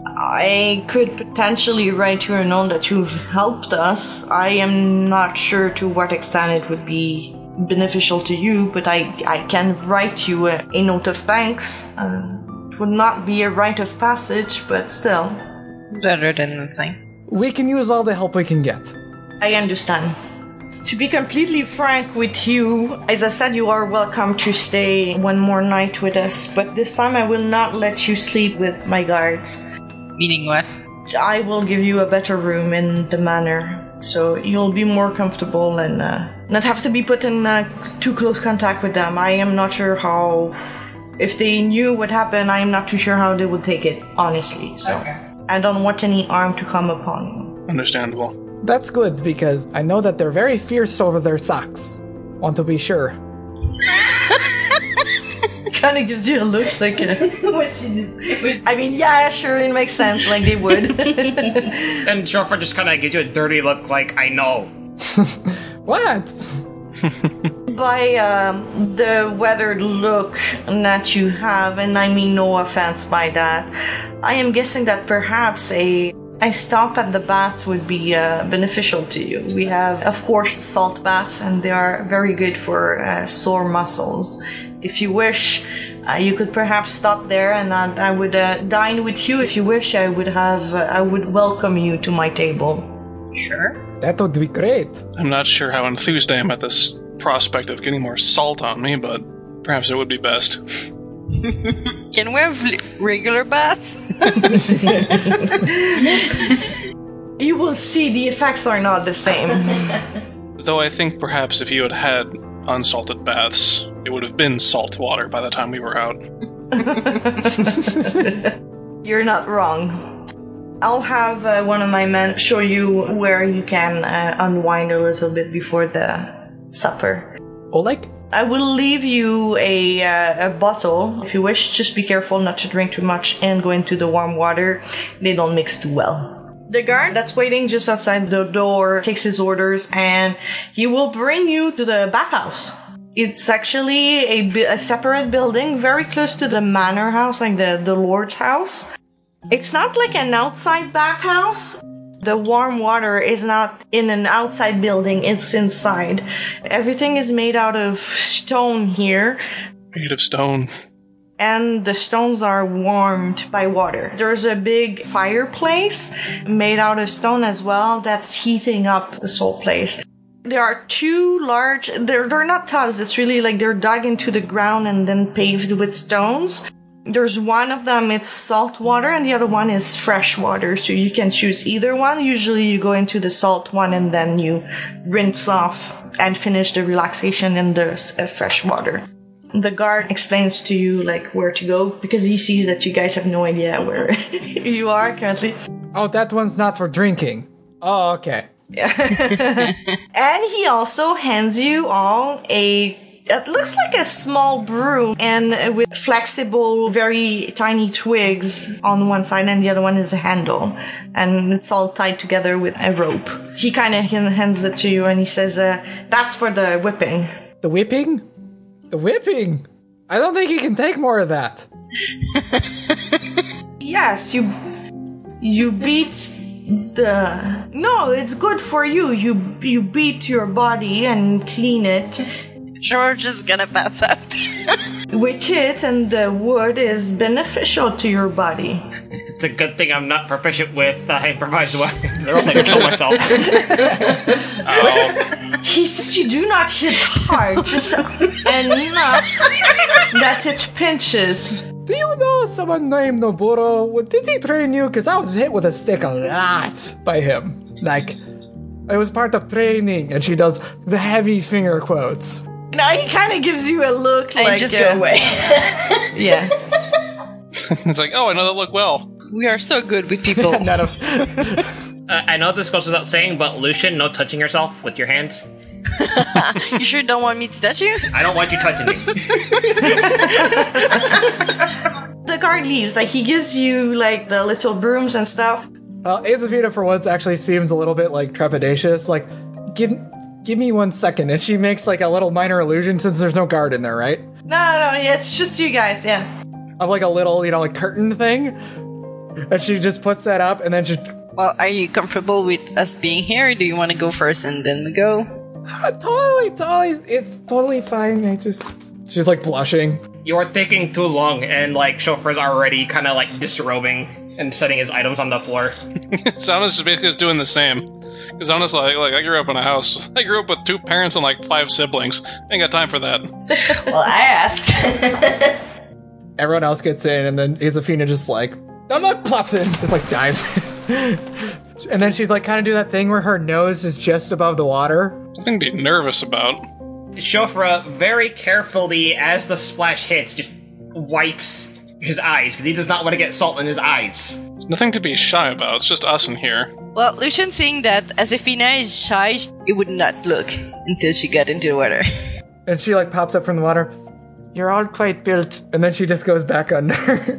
S3: I could potentially write you a note that you've helped us. I am not sure to what extent it would be beneficial to you, but I, I can write you a, a note of thanks. Uh, it would not be a rite of passage, but still.
S7: Better than nothing.
S4: We can use all the help we can get.
S3: I understand. To be completely frank with you, as I said, you are welcome to stay one more night with us, but this time I will not let you sleep with my guards.
S7: Meaning what?
S3: I will give you a better room in the manor, so you'll be more comfortable and uh, not have to be put in uh, too close contact with them. I am not sure how... If they knew what happened, I am not too sure how they would take it, honestly. So okay. I don't want any harm to come upon you.
S5: Understandable.
S4: That's good, because I know that they're very fierce over their socks. Want to be sure.
S3: Kind of gives you a look like a... I mean, yeah, sure, it makes sense, like they would.
S6: And Joffre just kind of gives you a dirty look like, I know.
S4: What?
S3: By um, the weathered look that you have, and I mean no offense by that, I am guessing that perhaps a a stop at the baths would be uh, beneficial to you. We have, of course, salt baths, and they are very good for uh, sore muscles. If you wish, uh, you could perhaps stop there, and I, I would uh, dine with you. If you wish, I would have, uh, I would welcome you to my table.
S7: Sure.
S4: That would be great.
S5: I'm not sure how enthused I am at this prospect of getting more salt on me, but perhaps it would be best.
S7: Can we have regular baths?
S3: You will see the effects are not the same.
S5: Though I think perhaps if you had had unsalted baths, it would have been salt water by the time we were out.
S3: You're not wrong. I'll have uh, one of my men show you where you can uh, unwind a little bit before the supper.
S4: Oleg?
S3: I will leave you a, uh, a bottle if you wish. Just be careful not to drink too much and go into the warm water. They don't mix too well. The guard that's waiting just outside the door takes his orders, and he will bring you to the bathhouse. It's actually a, bi- a separate building very close to the manor house, like the, the lord's house. It's not like an outside bathhouse. The warm water is not in an outside building, it's inside. Everything is made out of stone here.
S5: Made of stone.
S3: And the stones are warmed by water. There's a big fireplace made out of stone as well that's heating up this whole place. There are two large, they're, they're not tubs, it's really like they're dug into the ground and then paved with stones. There's one of them, it's salt water, and the other one is fresh water, so you can choose either one. Usually you go into the salt one and then you rinse off and finish the relaxation in the uh, fresh water. The guard explains to you, like, where to go, because he sees that you guys have no idea where you are currently.
S4: Oh, that one's not for drinking. Oh, okay.
S3: Yeah. And he also hands you all a... It looks like a small broom, and with flexible, very tiny twigs on one side, and the other one is a handle. And it's all tied together with a rope. He kind of hands it to you, and he says, uh, that's for the whipping.
S4: The whipping? The whipping? I don't think he can take more of that.
S3: Yes, you... You beat the... No, it's good for you. You, you beat your body and clean it.
S7: George is gonna pass out.
S3: With it, and the wood is beneficial to your body.
S6: It's a good thing I'm not proficient with uh, improvised weapons, or else I'd kill myself.
S5: Oh.
S3: He says you do not hit hard, just enough that it pinches.
S4: Do you know someone named Noburo? Well, did he train you? Because I was hit with a stick a lot by him. Like, it was part of training, and she does the heavy finger quotes.
S3: Now he kind of gives you a look like...
S7: I just
S3: uh,
S7: go away.
S3: Yeah.
S5: It's like, oh, I know that look well.
S7: We are so good with people.
S4: None of...
S6: uh, I know this goes without saying, but Lucian, no touching yourself with your hands.
S7: You sure don't want me to touch you?
S6: I don't want you touching me.
S3: The guard leaves. Like, he gives you, like, the little brooms and stuff.
S4: Uh, Azavita, for once, actually seems a little bit, like, trepidatious. Like, give give me one second. And she makes, like, a little minor illusion, since there's no guard in there, right?
S3: No, no, no, yeah, it's just you guys, yeah.
S4: Of, like, a little, you know, like, curtain thing. And she just puts that up, and then she...
S7: Well, are you comfortable with us being here? Or do you want to go first and then we go?
S4: Uh, totally, totally. It's totally fine. I just... She's, like, blushing.
S6: You're taking too long, and, like, Chauffeur's already kind of, like, disrobing and setting his items on the floor.
S5: Zana's just basically doing the same. Because honestly, like, like, I grew up in a house. I grew up with two parents and, like, five siblings. Ain't got time for that.
S3: Well, I asked.
S4: Everyone else gets in, and then Isafina just, like... No, no, plops in. Just, like, dives in. And then she's, like, kind of do that thing where her nose is just above the water.
S5: Something to be nervous about.
S6: Shofra very carefully, as the splash hits, just wipes his eyes, because he does not want to get salt in his eyes.
S5: There's nothing to be shy about. It's just us in here.
S7: Well, Lucian, seeing that Asafina is shy, it would not look until she got into the water.
S4: And she, like, pops up from the water. You're all quite built. And then she just goes back under.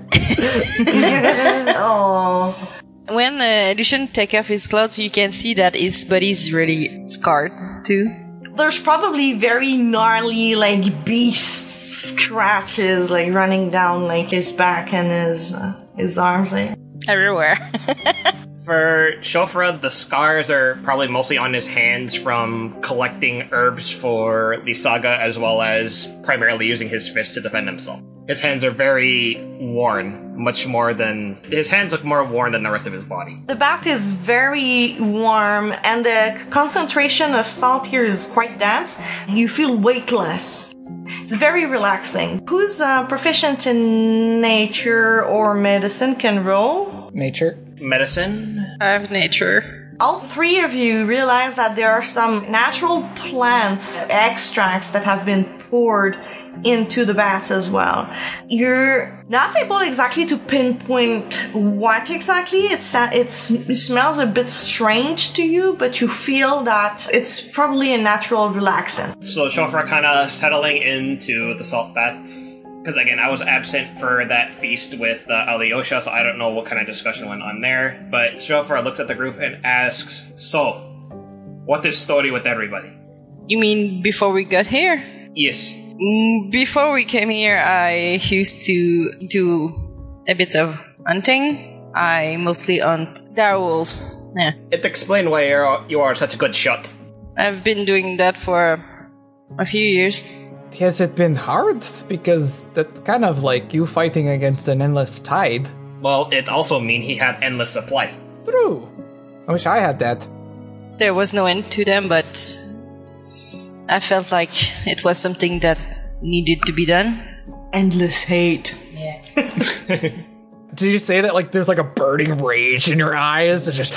S3: Oh.
S7: When uh, Lucian takes off his clothes, you can see that his body's really scarred, too.
S3: There's probably very gnarly, like, beast scratches, like, running down, like, his back and his uh, his arms, like.
S7: Everywhere.
S6: For Shofra, the scars are probably mostly on his hands from collecting herbs for Lysaga, as well as primarily using his fist to defend himself. His hands are very worn, much more than... His hands look more worn than the rest of his body.
S3: The bath is very warm, and the concentration of salt here is quite dense. You feel weightless. It's very relaxing. Who's uh, proficient in nature or medicine can roll?
S4: Nature.
S6: Medicine?
S7: I have nature.
S3: All three of you realize that there are some natural plants extracts that have been poured into the baths as well. You're not able exactly to pinpoint what exactly. It's, it's, it smells a bit strange to you, but you feel that it's probably a natural relaxant.
S6: So Shofra kind of settling into the salt bath. Because again, I was absent for that feast with uh, Alyosha, so I don't know what kind of discussion went on there. But Shofra looks at the group and asks, so, what is story with everybody?
S7: You mean before we got here?
S6: Yes.
S7: Mm, before we came here, I used to do a bit of hunting. I mostly hunt direwolves. Yeah.
S6: It explains why you're, you are such a good shot.
S7: I've been doing that for a few years.
S4: Has it been hard? Because that's kind of like you fighting against an endless tide.
S6: Well, it also means he have endless supply.
S4: True. I wish I had that.
S7: There was no end to them, but I felt like it was something that needed to be done.
S3: Endless hate.
S7: Yeah.
S4: Did you say that like there's like a burning rage in your eyes? It's just...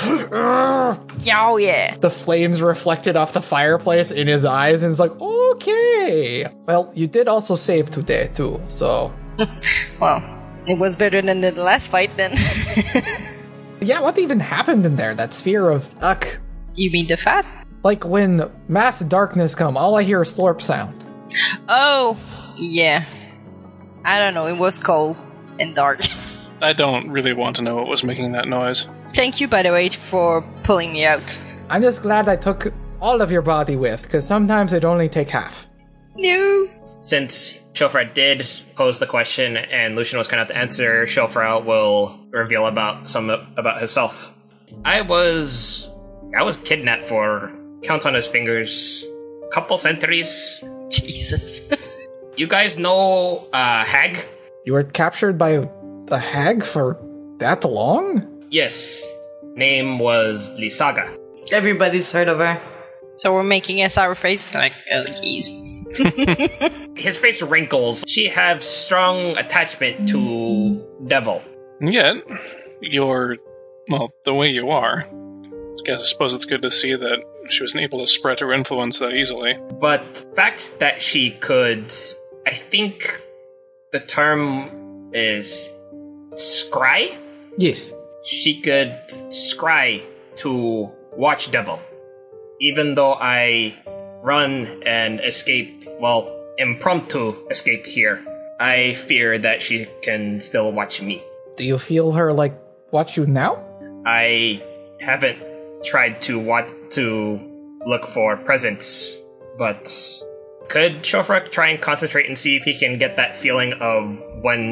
S7: Oh, yeah.
S4: The flames reflected off the fireplace in his eyes, and it's like, okay. Well, you did also save today, too, so...
S7: Well, it was better than the last fight, then.
S4: Yeah, what even happened in there? That sphere of Uck.
S7: You mean the fat?
S4: Like when mass darkness come, all I hear is slurp sound.
S7: Oh, yeah. I don't know, it was cold and dark.
S5: I don't really want to know what was making that noise.
S7: Thank you, by the way, for pulling me out.
S4: I'm just glad I took all of your body with, because sometimes it only take half.
S7: No.
S6: Since Shofra did pose the question and Lucian was kind of to answer, Shofra will reveal about some about himself. I was I was kidnapped for, counts on his fingers, couple centuries.
S7: Jesus.
S6: You guys know uh, Hag?
S4: You were captured by the hag for that long?
S6: Yes. Name was Lysaga.
S3: Everybody's heard of her.
S7: So we're making a sour face? Like, oh, jeez.
S6: His face wrinkles. She have strong attachment to Devil.
S5: And yet, you're, well, the way you are. I guess I suppose it's good to see that she wasn't able to spread her influence that easily.
S6: But fact that she could, I think the term is scry?
S4: Yes.
S6: She could scry to watch Devil. Even though I run and escape, well, impromptu escape here, I fear that she can still watch me.
S4: Do you feel her, like, watch you now?
S6: I haven't tried to want to look for presents, but could Shofra try and concentrate and see if he can get that feeling of when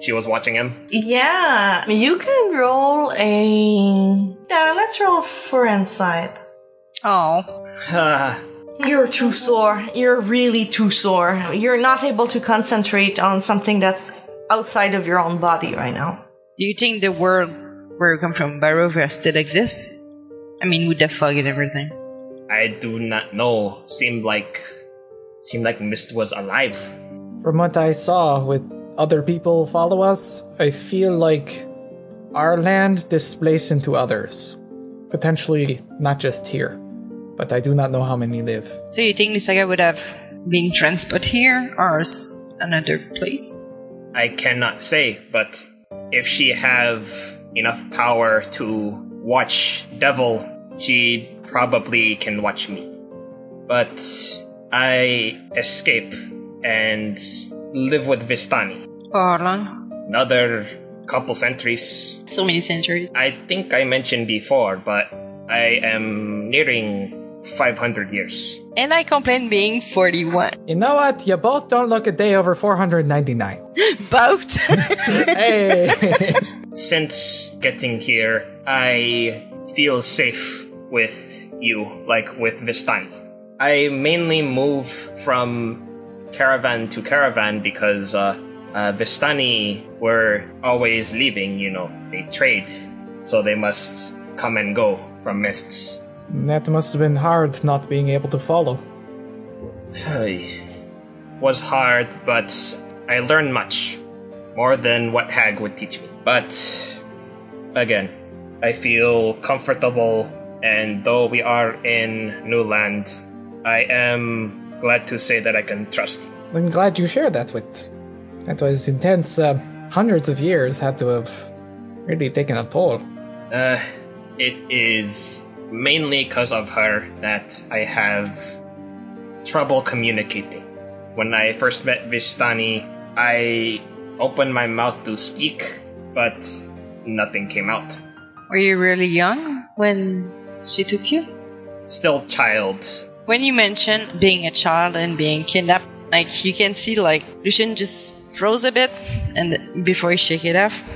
S6: she was watching him.
S3: Yeah, you can roll a... Yeah, let's roll for insight.
S7: Oh.
S3: You're too sore. You're really too sore. You're not able to concentrate on something that's outside of your own body right now.
S7: Do you think the world where you come from, Barovia, still exists? I mean, with the fog and everything.
S6: I do not know. Seemed like... Seemed like Mist was alive.
S4: From what I saw with other people follow us, I feel like our land displaced into others. Potentially not just here. But I do not know how many live.
S7: So you think Lysaga would have been transported here or s- another place?
S6: I cannot say, but if she have enough power to watch Devil, she probably can watch me. But I escape and live with Vistani.
S7: For how long?
S6: Another couple centuries.
S7: So many centuries.
S6: I think I mentioned before, but I am nearing five hundred years.
S7: And I complain being forty-one.
S4: You know what? You both don't look a day over four hundred ninety-nine.
S7: Both?
S4: Hey!
S6: Since getting here, I feel safe with you, like with Vistani. I mainly move from caravan to caravan because uh, uh, Vistani were always leaving, you know, they trade, so they must come and go from Mists.
S4: That must have been hard not being able to follow.
S6: Was hard, but I learned much. More than what Hag would teach me. But, again, I feel comfortable, and though we are in new land, I am glad to say that I can trust you.
S4: I'm glad you shared that with... That was intense. Uh, hundreds of years had to have really taken a toll.
S6: Uh, it is mainly because of her that I have trouble communicating. When I first met Vistani, I opened my mouth to speak, but nothing came out.
S7: Were you really young when she took you?
S6: Still child.
S7: When you mention being a child and being kidnapped, like you can see like Lucian just froze a bit and before he shake it off.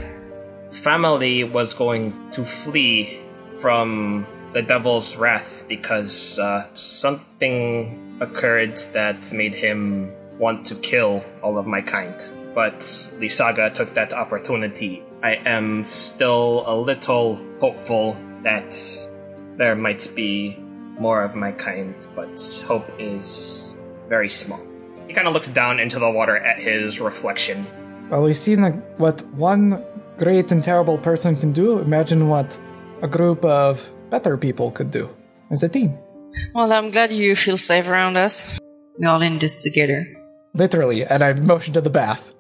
S6: Family was going to flee from the devil's wrath because uh, something occurred that made him want to kill all of my kind. But Lysaga took that opportunity. I am still a little hopeful that there might be more of my kind, but hope is very small. He kind of looks down into the water at his reflection.
S4: Well, we've seen like, what one great and terrible person can do. Imagine what a group of better people could do as a team.
S7: Well, I'm glad you feel safe around us. We're all in this together.
S4: Literally, and I motioned to the bath.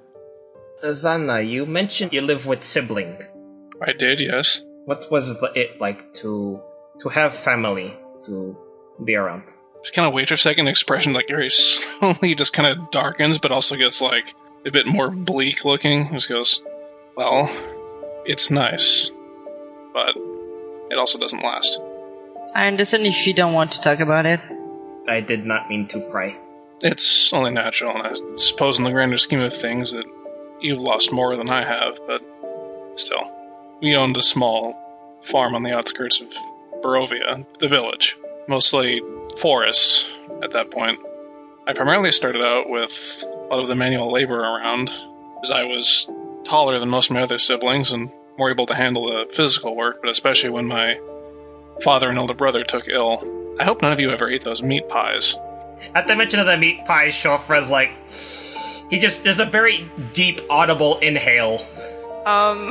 S6: Zanna, you mentioned you live with sibling.
S5: I did, yes.
S6: What was it like to to have family, to be around?
S5: Just kind of wait for a second, expression like very slowly just kind of darkens, but also gets like a bit more bleak looking. Just goes, well, it's nice, but it also doesn't last.
S7: I understand if you don't want to talk about it.
S6: I did not mean to pry.
S5: It's only natural, and I suppose in the grander scheme of things that you've lost more than I have, but still. We owned a small farm on the outskirts of Barovia, the village. Mostly forests at that point. I primarily started out with a lot of the manual labor around, as I was taller than most of my other siblings and more able to handle the physical work, but especially when my father and older brother took ill. I hope none of you ever ate those meat pies.
S6: At the mention of the meat pie, Shofra's like, he just, there's a very deep, audible inhale.
S7: Um,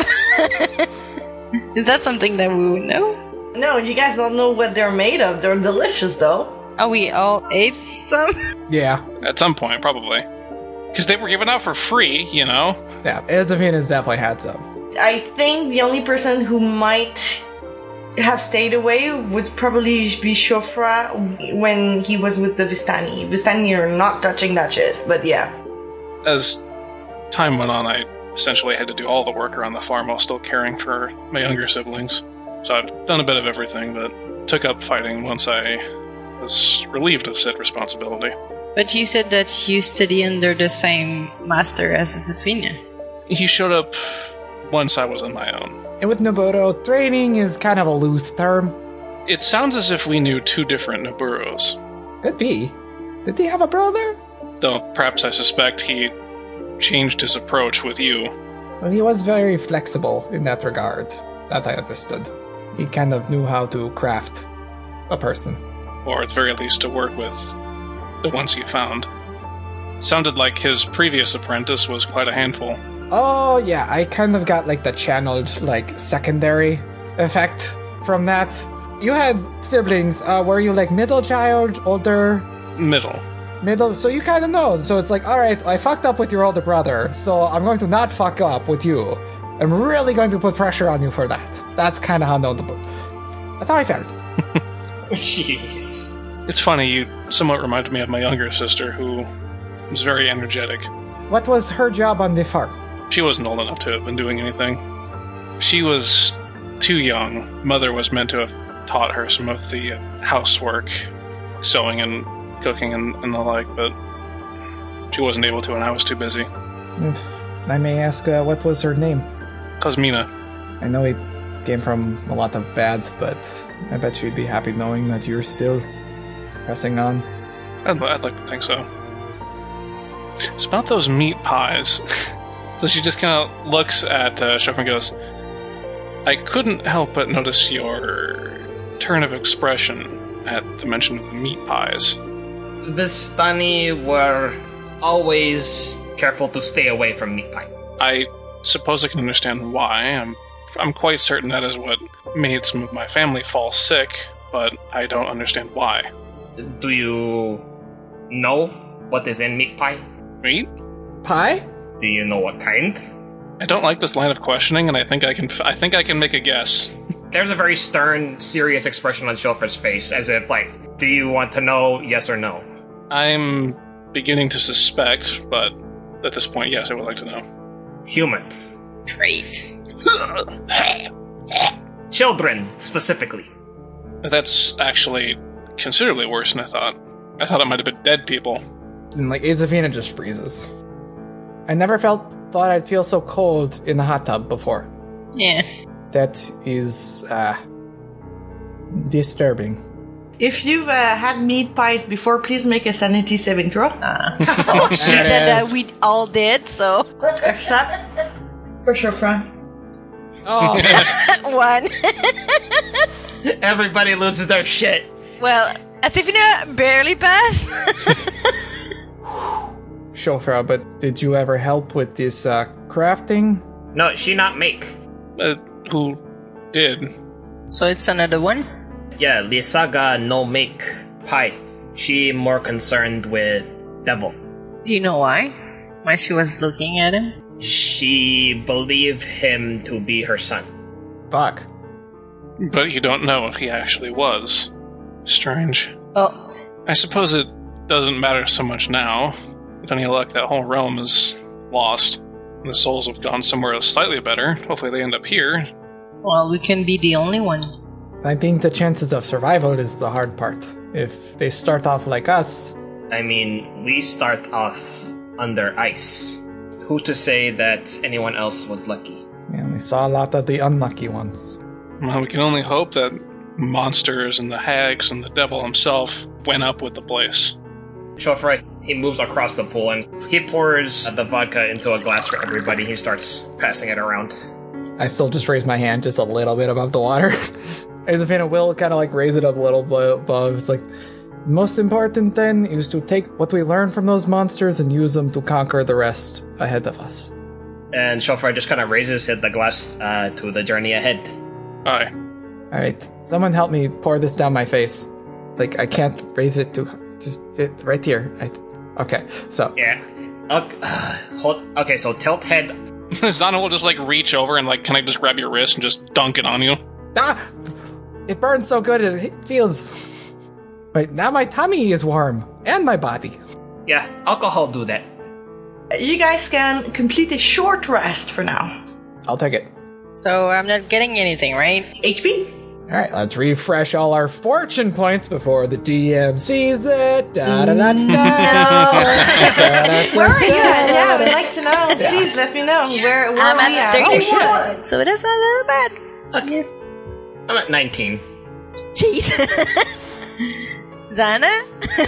S7: is that something that we would know?
S3: No, you guys don't know what they're made of. They're delicious, though.
S7: Oh, we all ate some?
S4: Yeah.
S5: At some point, probably. Because they were given out for free, you know?
S4: Yeah, Ezefina's definitely had some.
S3: I think the only person who might have stayed away would probably be Shofra when he was with the Vistani. Vistani are not touching that shit, but yeah.
S5: As time went on, I essentially had to do all the work around the farm while still caring for my younger siblings. So I've done a bit of everything, but took up fighting once I was relieved of said responsibility.
S7: But you said that you study under the same master as Zafina.
S5: He showed up once I was on my own.
S4: And with Noburo, training is kind of a loose term.
S5: It sounds as if we knew two different Noburos.
S4: Could be. Did he have a brother?
S5: Though perhaps I suspect he changed his approach with you.
S4: Well, he was very flexible in that regard. That I understood. He kind of knew how to craft a person.
S5: Or at the very least to work with the ones he found. Sounded like his previous apprentice was quite a handful.
S4: Oh, yeah, I kind of got like the channeled, like, secondary effect from that. You had siblings. Uh, were you like middle child, older?
S5: Middle.
S4: Middle, so you kind of know. So it's like, alright, I fucked up with your older brother, so I'm going to not fuck up with you. I'm really going to put pressure on you for that. That's kind of how notable. That's how I felt.
S6: Jeez.
S5: It's funny, you somewhat reminded me of my younger sister, who was very energetic.
S4: What was her job on the farm?
S5: She wasn't old enough to have been doing anything. She was too young. Mother was meant to have taught her some of the housework, sewing and cooking and, and the like, but she wasn't able to, and I was too busy.
S4: If I may ask, uh, what was her name?
S5: Cosmina.
S4: I know it came from a lot of bad, but I bet she'd be happy knowing that you're still pressing on.
S5: I'd, I'd like to think so. It's about those meat pies. So she just kind of looks at uh, Chef and goes, I couldn't help but notice your turn of expression at the mention of the meat pies.
S6: Vistani were always careful to stay away from meat pie.
S5: I suppose I can understand why. I'm, I'm quite certain that is what made some of my family fall sick, but I don't understand why.
S6: Do you know what is in meat pie?
S5: Meat?
S4: Pie?
S6: Do you know what kind?
S5: I don't like this line of questioning, and I think I can. I think I can make a guess.
S6: There's a very stern, serious expression on Chauffeur's face, as if, like, do you want to know, yes or no?
S5: I'm beginning to suspect, but at this point, yes, I would like to know.
S6: Humans.
S7: Great.
S6: Children, specifically.
S5: That's actually considerably worse than I thought. I thought it might have been dead people.
S4: And like Azafina just freezes. I never felt thought I'd feel so cold in the hot tub before.
S7: Yeah.
S4: That is uh disturbing.
S3: If you've uh, had meat pies before, please make a sanity saving throw.
S7: Uh. Oh, she said that we all did, so.
S3: Except for sure, Fran.
S4: Oh.
S7: One.
S6: Everybody loses their shit.
S7: Well, as if you know, barely pass.
S4: Shofra, but did you ever help with this uh, crafting?
S6: No, she not make.
S5: Uh, who did?
S7: So it's another one?
S6: Yeah, Lisaga no make pie. She more concerned with devil.
S7: Do you know why? Why she was looking at him?
S6: She believed him to be her son.
S4: Fuck.
S5: But you don't know if he actually was. Strange.
S7: Oh.
S5: I suppose it doesn't matter so much now. With any luck, that whole realm is lost. And the souls have gone somewhere slightly better. Hopefully they end up here.
S7: Well, we can be the only one.
S4: I think the chances of survival is the hard part. If they start off like us...
S6: I mean, we start off under ice. Who to say that anyone else was lucky?
S4: Yeah, we saw a lot of the unlucky ones.
S5: Well, we can only hope that monsters and the hags and the devil himself went up with the place.
S6: Chauffeur, he moves across the pool and he pours the vodka into a glass for everybody. He starts passing it around.
S4: I still just raise my hand just a little bit above the water. Azafina will kind of like raise it up a little bit above. It's like, most important then is to take what we learn from those monsters and use them to conquer the rest ahead of us.
S6: And Chauffeur just kind of raises the glass uh, to the journey ahead.
S5: Aye.
S4: Alright, someone help me pour this down my face. Like, I can't raise it to... Just it, right here. I, okay, so...
S6: Yeah. Okay, uh, hold, okay, so tilt head...
S5: Zana will just like reach over and like, can I just grab your wrist and just dunk it on you?
S4: Ah! It burns so good, it feels... Wait, now my tummy is warm. And my body.
S6: Yeah, alcohol do that.
S3: You guys can complete a short rest for now.
S4: I'll take it.
S7: So I'm not getting anything, right?
S3: H P?
S4: Alright, let's refresh all our fortune points before the D M sees it. Da, da, da, da.
S3: Where are you at? Yeah, I would like to know. Please let me know. Where, where
S7: I'm
S3: are we
S7: at
S3: at?
S7: thirty-one, so it is a little bad.
S6: Okay. I'm at nineteen.
S7: Jeez. Zana?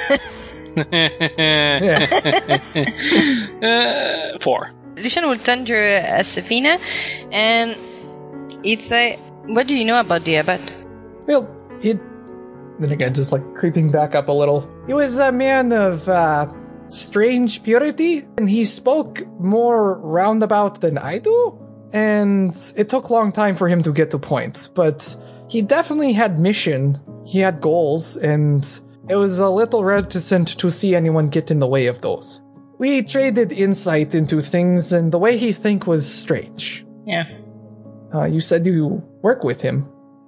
S5: uh, four.
S7: Lucian will turn to uh, Safina and he'd say, what do you know about the abbot?
S4: Well, it... Then again, just like creeping back up a little. He was a man of uh, strange purity, and he spoke more roundabout than I do. And it took a long time for him to get to points, but he definitely had mission. He had goals, and it was a little reticent to see anyone get in the way of those. We traded insight into things, and the way he think was strange.
S7: Yeah.
S4: Uh, you said you work with him.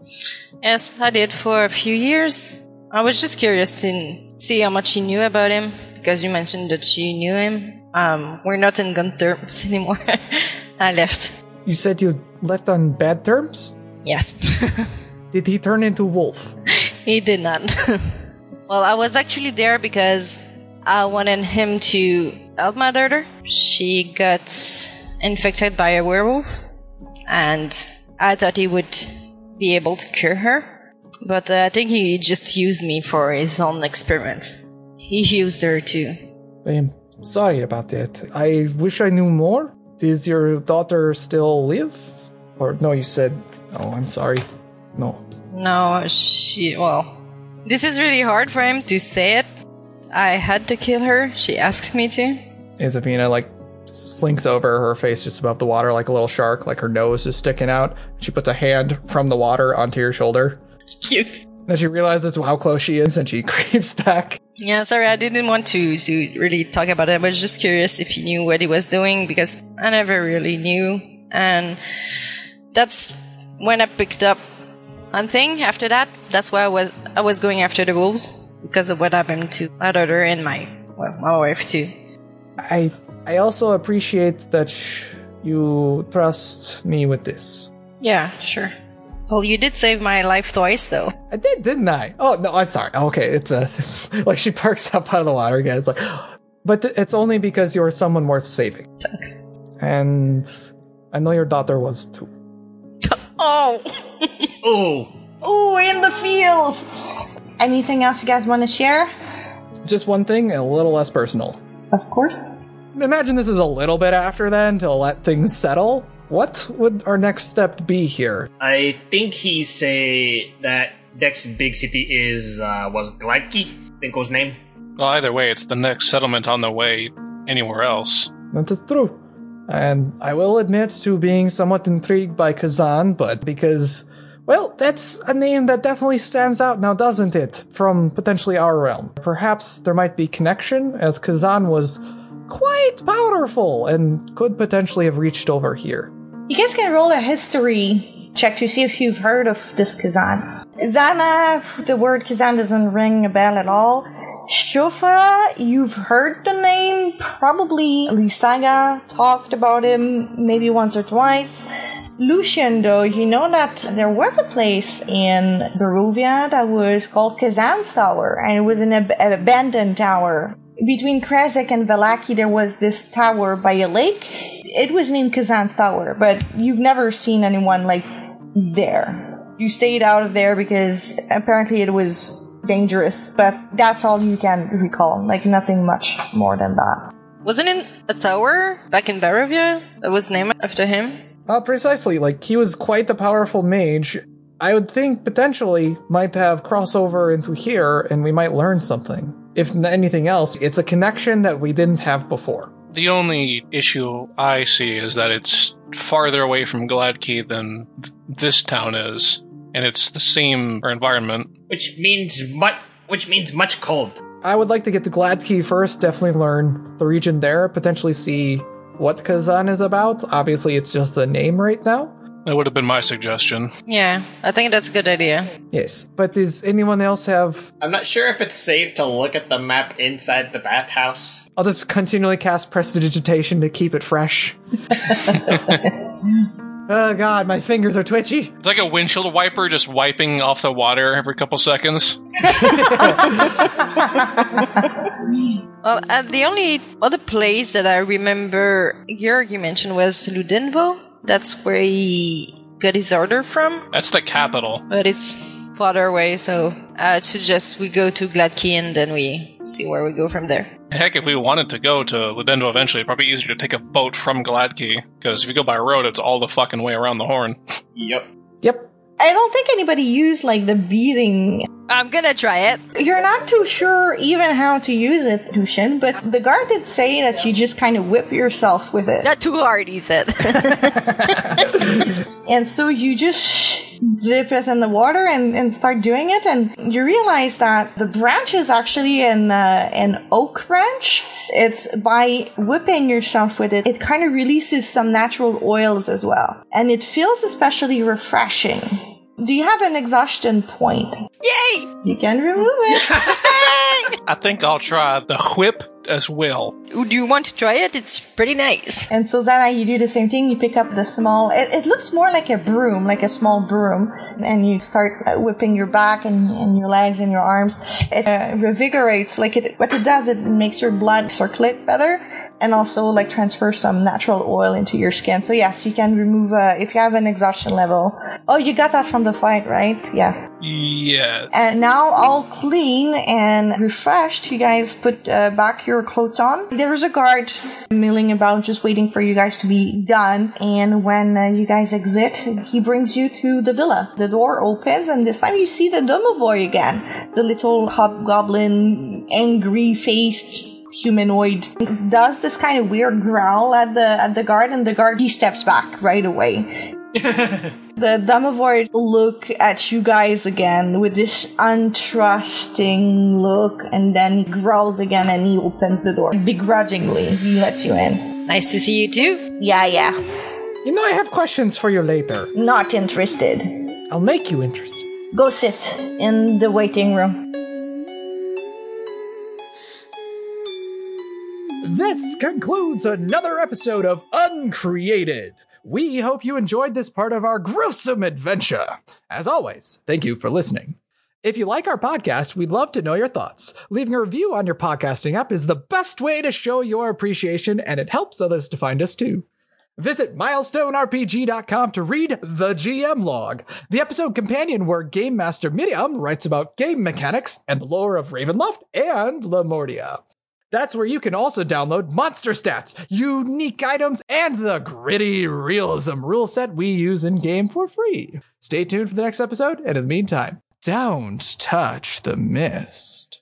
S7: Yes, I did for a few years. I was just curious to see how much you knew about him, because you mentioned that you knew him. Um, we're not in good terms anymore. I left.
S4: You said you left on bad terms?
S7: Yes.
S4: Did he turn into wolf?
S7: He did not. Well, I was actually there because I wanted him to help my daughter. She got infected by a werewolf, and I thought he would be able to cure her. But uh, I think he just used me for his own experiment. He used her too.
S4: I'm sorry about that. I wish I knew more. Does your daughter still live? Or no, you said... Oh, I'm sorry. No.
S7: No, she... Well, this is really hard for him to say it. I had to kill her. She asked me to.
S4: Isabina, like, slinks over, her face just above the water like a little shark, like her nose is sticking out. She puts a hand from the water onto your shoulder.
S7: Cute.
S4: Then she realizes how close she is, and she creeps back.
S7: Yeah, sorry, I didn't want to, to really talk about it. I was just curious if he knew what he was doing, because I never really knew. And that's when I picked up hunting after that. That's why I was I was going after the wolves, because of what happened to my daughter and my, well, my wife too.
S4: I I also appreciate that sh- you trust me with this.
S7: Yeah, sure. Well, you did save my life twice, so...
S4: I did, didn't I? Oh, no, I'm sorry. Okay, it's a... like, she perks up out of the water again. It's like... But th- it's only because you're someone worth saving.
S7: Thanks.
S4: And I know your daughter was too.
S7: Oh!
S6: Ooh.
S3: Ooh, in the fields! Anything else you guys want to share?
S4: Just one thing, a little less personal.
S3: Of course.
S4: Imagine this is a little bit after then to let things settle. What would our next step be here?
S6: I think he say that next big city is, uh, was Gladkey, I think was name.
S5: Well, either way, it's the next settlement on the way anywhere else.
S4: That is true. And I will admit to being somewhat intrigued by Kazan, but because, well, that's a name that definitely stands out now, doesn't it? From potentially our realm. Perhaps there might be connection, as Kazan was quite powerful and could potentially have reached over here.
S3: You guys can roll a history check to see if you've heard of this Kazan. Zana, the word Kazan doesn't ring a bell at all. Shofa, you've heard the name. Probably Lysaga talked about him maybe once or twice. Lucian, though, you know that there was a place in Barovia that was called Kazan's Tower, and it was an ab- abandoned tower. Between Krezek and Velaki, there was this tower by a lake. It was named Kazan's Tower, but you've never seen anyone, like, there. You stayed out of there because apparently it was dangerous, but that's all you can recall. Like, nothing much more than that.
S7: Wasn't it a tower back in Barovia that was named after him?
S4: Uh, precisely. Like, he was quite the powerful mage. I would think potentially might have crossover into here, and we might learn something. If anything else, it's a connection that we didn't have before.
S5: The only issue I see is that it's farther away from Gladkey than this town is, and it's the same environment.
S6: Which means much, which means much cold.
S4: I would like to get to Gladkey first, definitely learn the region there, potentially see what Kazan is about. Obviously, it's just a name right now.
S5: That would have been my suggestion.
S7: Yeah, I think that's a good idea.
S4: Yes, but does anyone else have...
S6: I'm not sure if it's safe to look at the map inside the bathhouse.
S4: I'll just continually cast Prestidigitation to keep it fresh. Oh god, my fingers are twitchy.
S5: It's like a windshield wiper just wiping off the water every couple seconds.
S7: Well, uh, the only other place that I remember Georg you mentioned was Ludenvo. That's where he got his order from.
S5: That's the capital.
S7: But it's farther away, so I suggest we go to Gladkey and then we see where we go from there.
S5: Heck, if we wanted to go to Ludendo eventually, it'd probably be easier to take a boat from Gladkey, because if you go by road, it's all the fucking way around the Horn.
S6: Yep.
S4: Yep.
S3: I don't think anybody used, like, the beating.
S7: I'm gonna try it.
S3: You're not too sure even how to use it, Tushin, but the guard did say that you just kind of whip yourself with it.
S7: Not too hard, he said.
S3: And so you just dip it in the water and, and start doing it, and you realize that the branch is actually an, uh, an oak branch. It's by whipping yourself with it, it kind of releases some natural oils as well. And it feels especially refreshing. Do you have an exhaustion point?
S7: Yay!
S3: You can remove it.
S5: I think I'll try the whip as well.
S7: Do you want to try it? It's pretty nice.
S3: And so Zana, you do the same thing. You pick up the small, it, it looks more like a broom, like a small broom. And you start uh, whipping your back and, and your legs and your arms. It uh, revigorates, like it, what it does, it makes your blood circulate better. And also, like, transfer some natural oil into your skin. So yes, you can remove, uh, if you have an exhaustion level. Oh, you got that from the fight, right? Yeah.
S5: Yeah.
S3: And now, all clean and refreshed, you guys put uh, back your clothes on. There's a guard milling about, just waiting for you guys to be done. And when uh, you guys exit, he brings you to the villa. The door opens, and this time you see the Domovoy again. The little hobgoblin, angry-faced humanoid does this kind of weird growl at the at the guard, and the guard, he steps back right away. The Domovoid look at you guys again with this untrusting look, and then he growls again and he opens the door. Begrudgingly, he lets you in.
S7: Nice to see you too.
S3: Yeah, yeah.
S4: You know, I have questions for you later.
S3: Not interested.
S4: I'll make you interested.
S3: Go sit in the waiting room.
S4: This concludes another episode of Uncreated. We hope you enjoyed this part of our gruesome adventure. As always, thank you for listening. If you like our podcast, we'd love to know your thoughts. Leaving a review on your podcasting app is the best way to show your appreciation, and it helps others to find us too. Visit milestone r p g dot com to read the G M log, the episode companion where Game Master Miriam writes about game mechanics and the lore of Ravenloft and Lemortia. That's where you can also download monster stats, unique items, and the gritty realism rule set we use in-game for free. Stay tuned for the next episode, and in the meantime, don't touch the mist.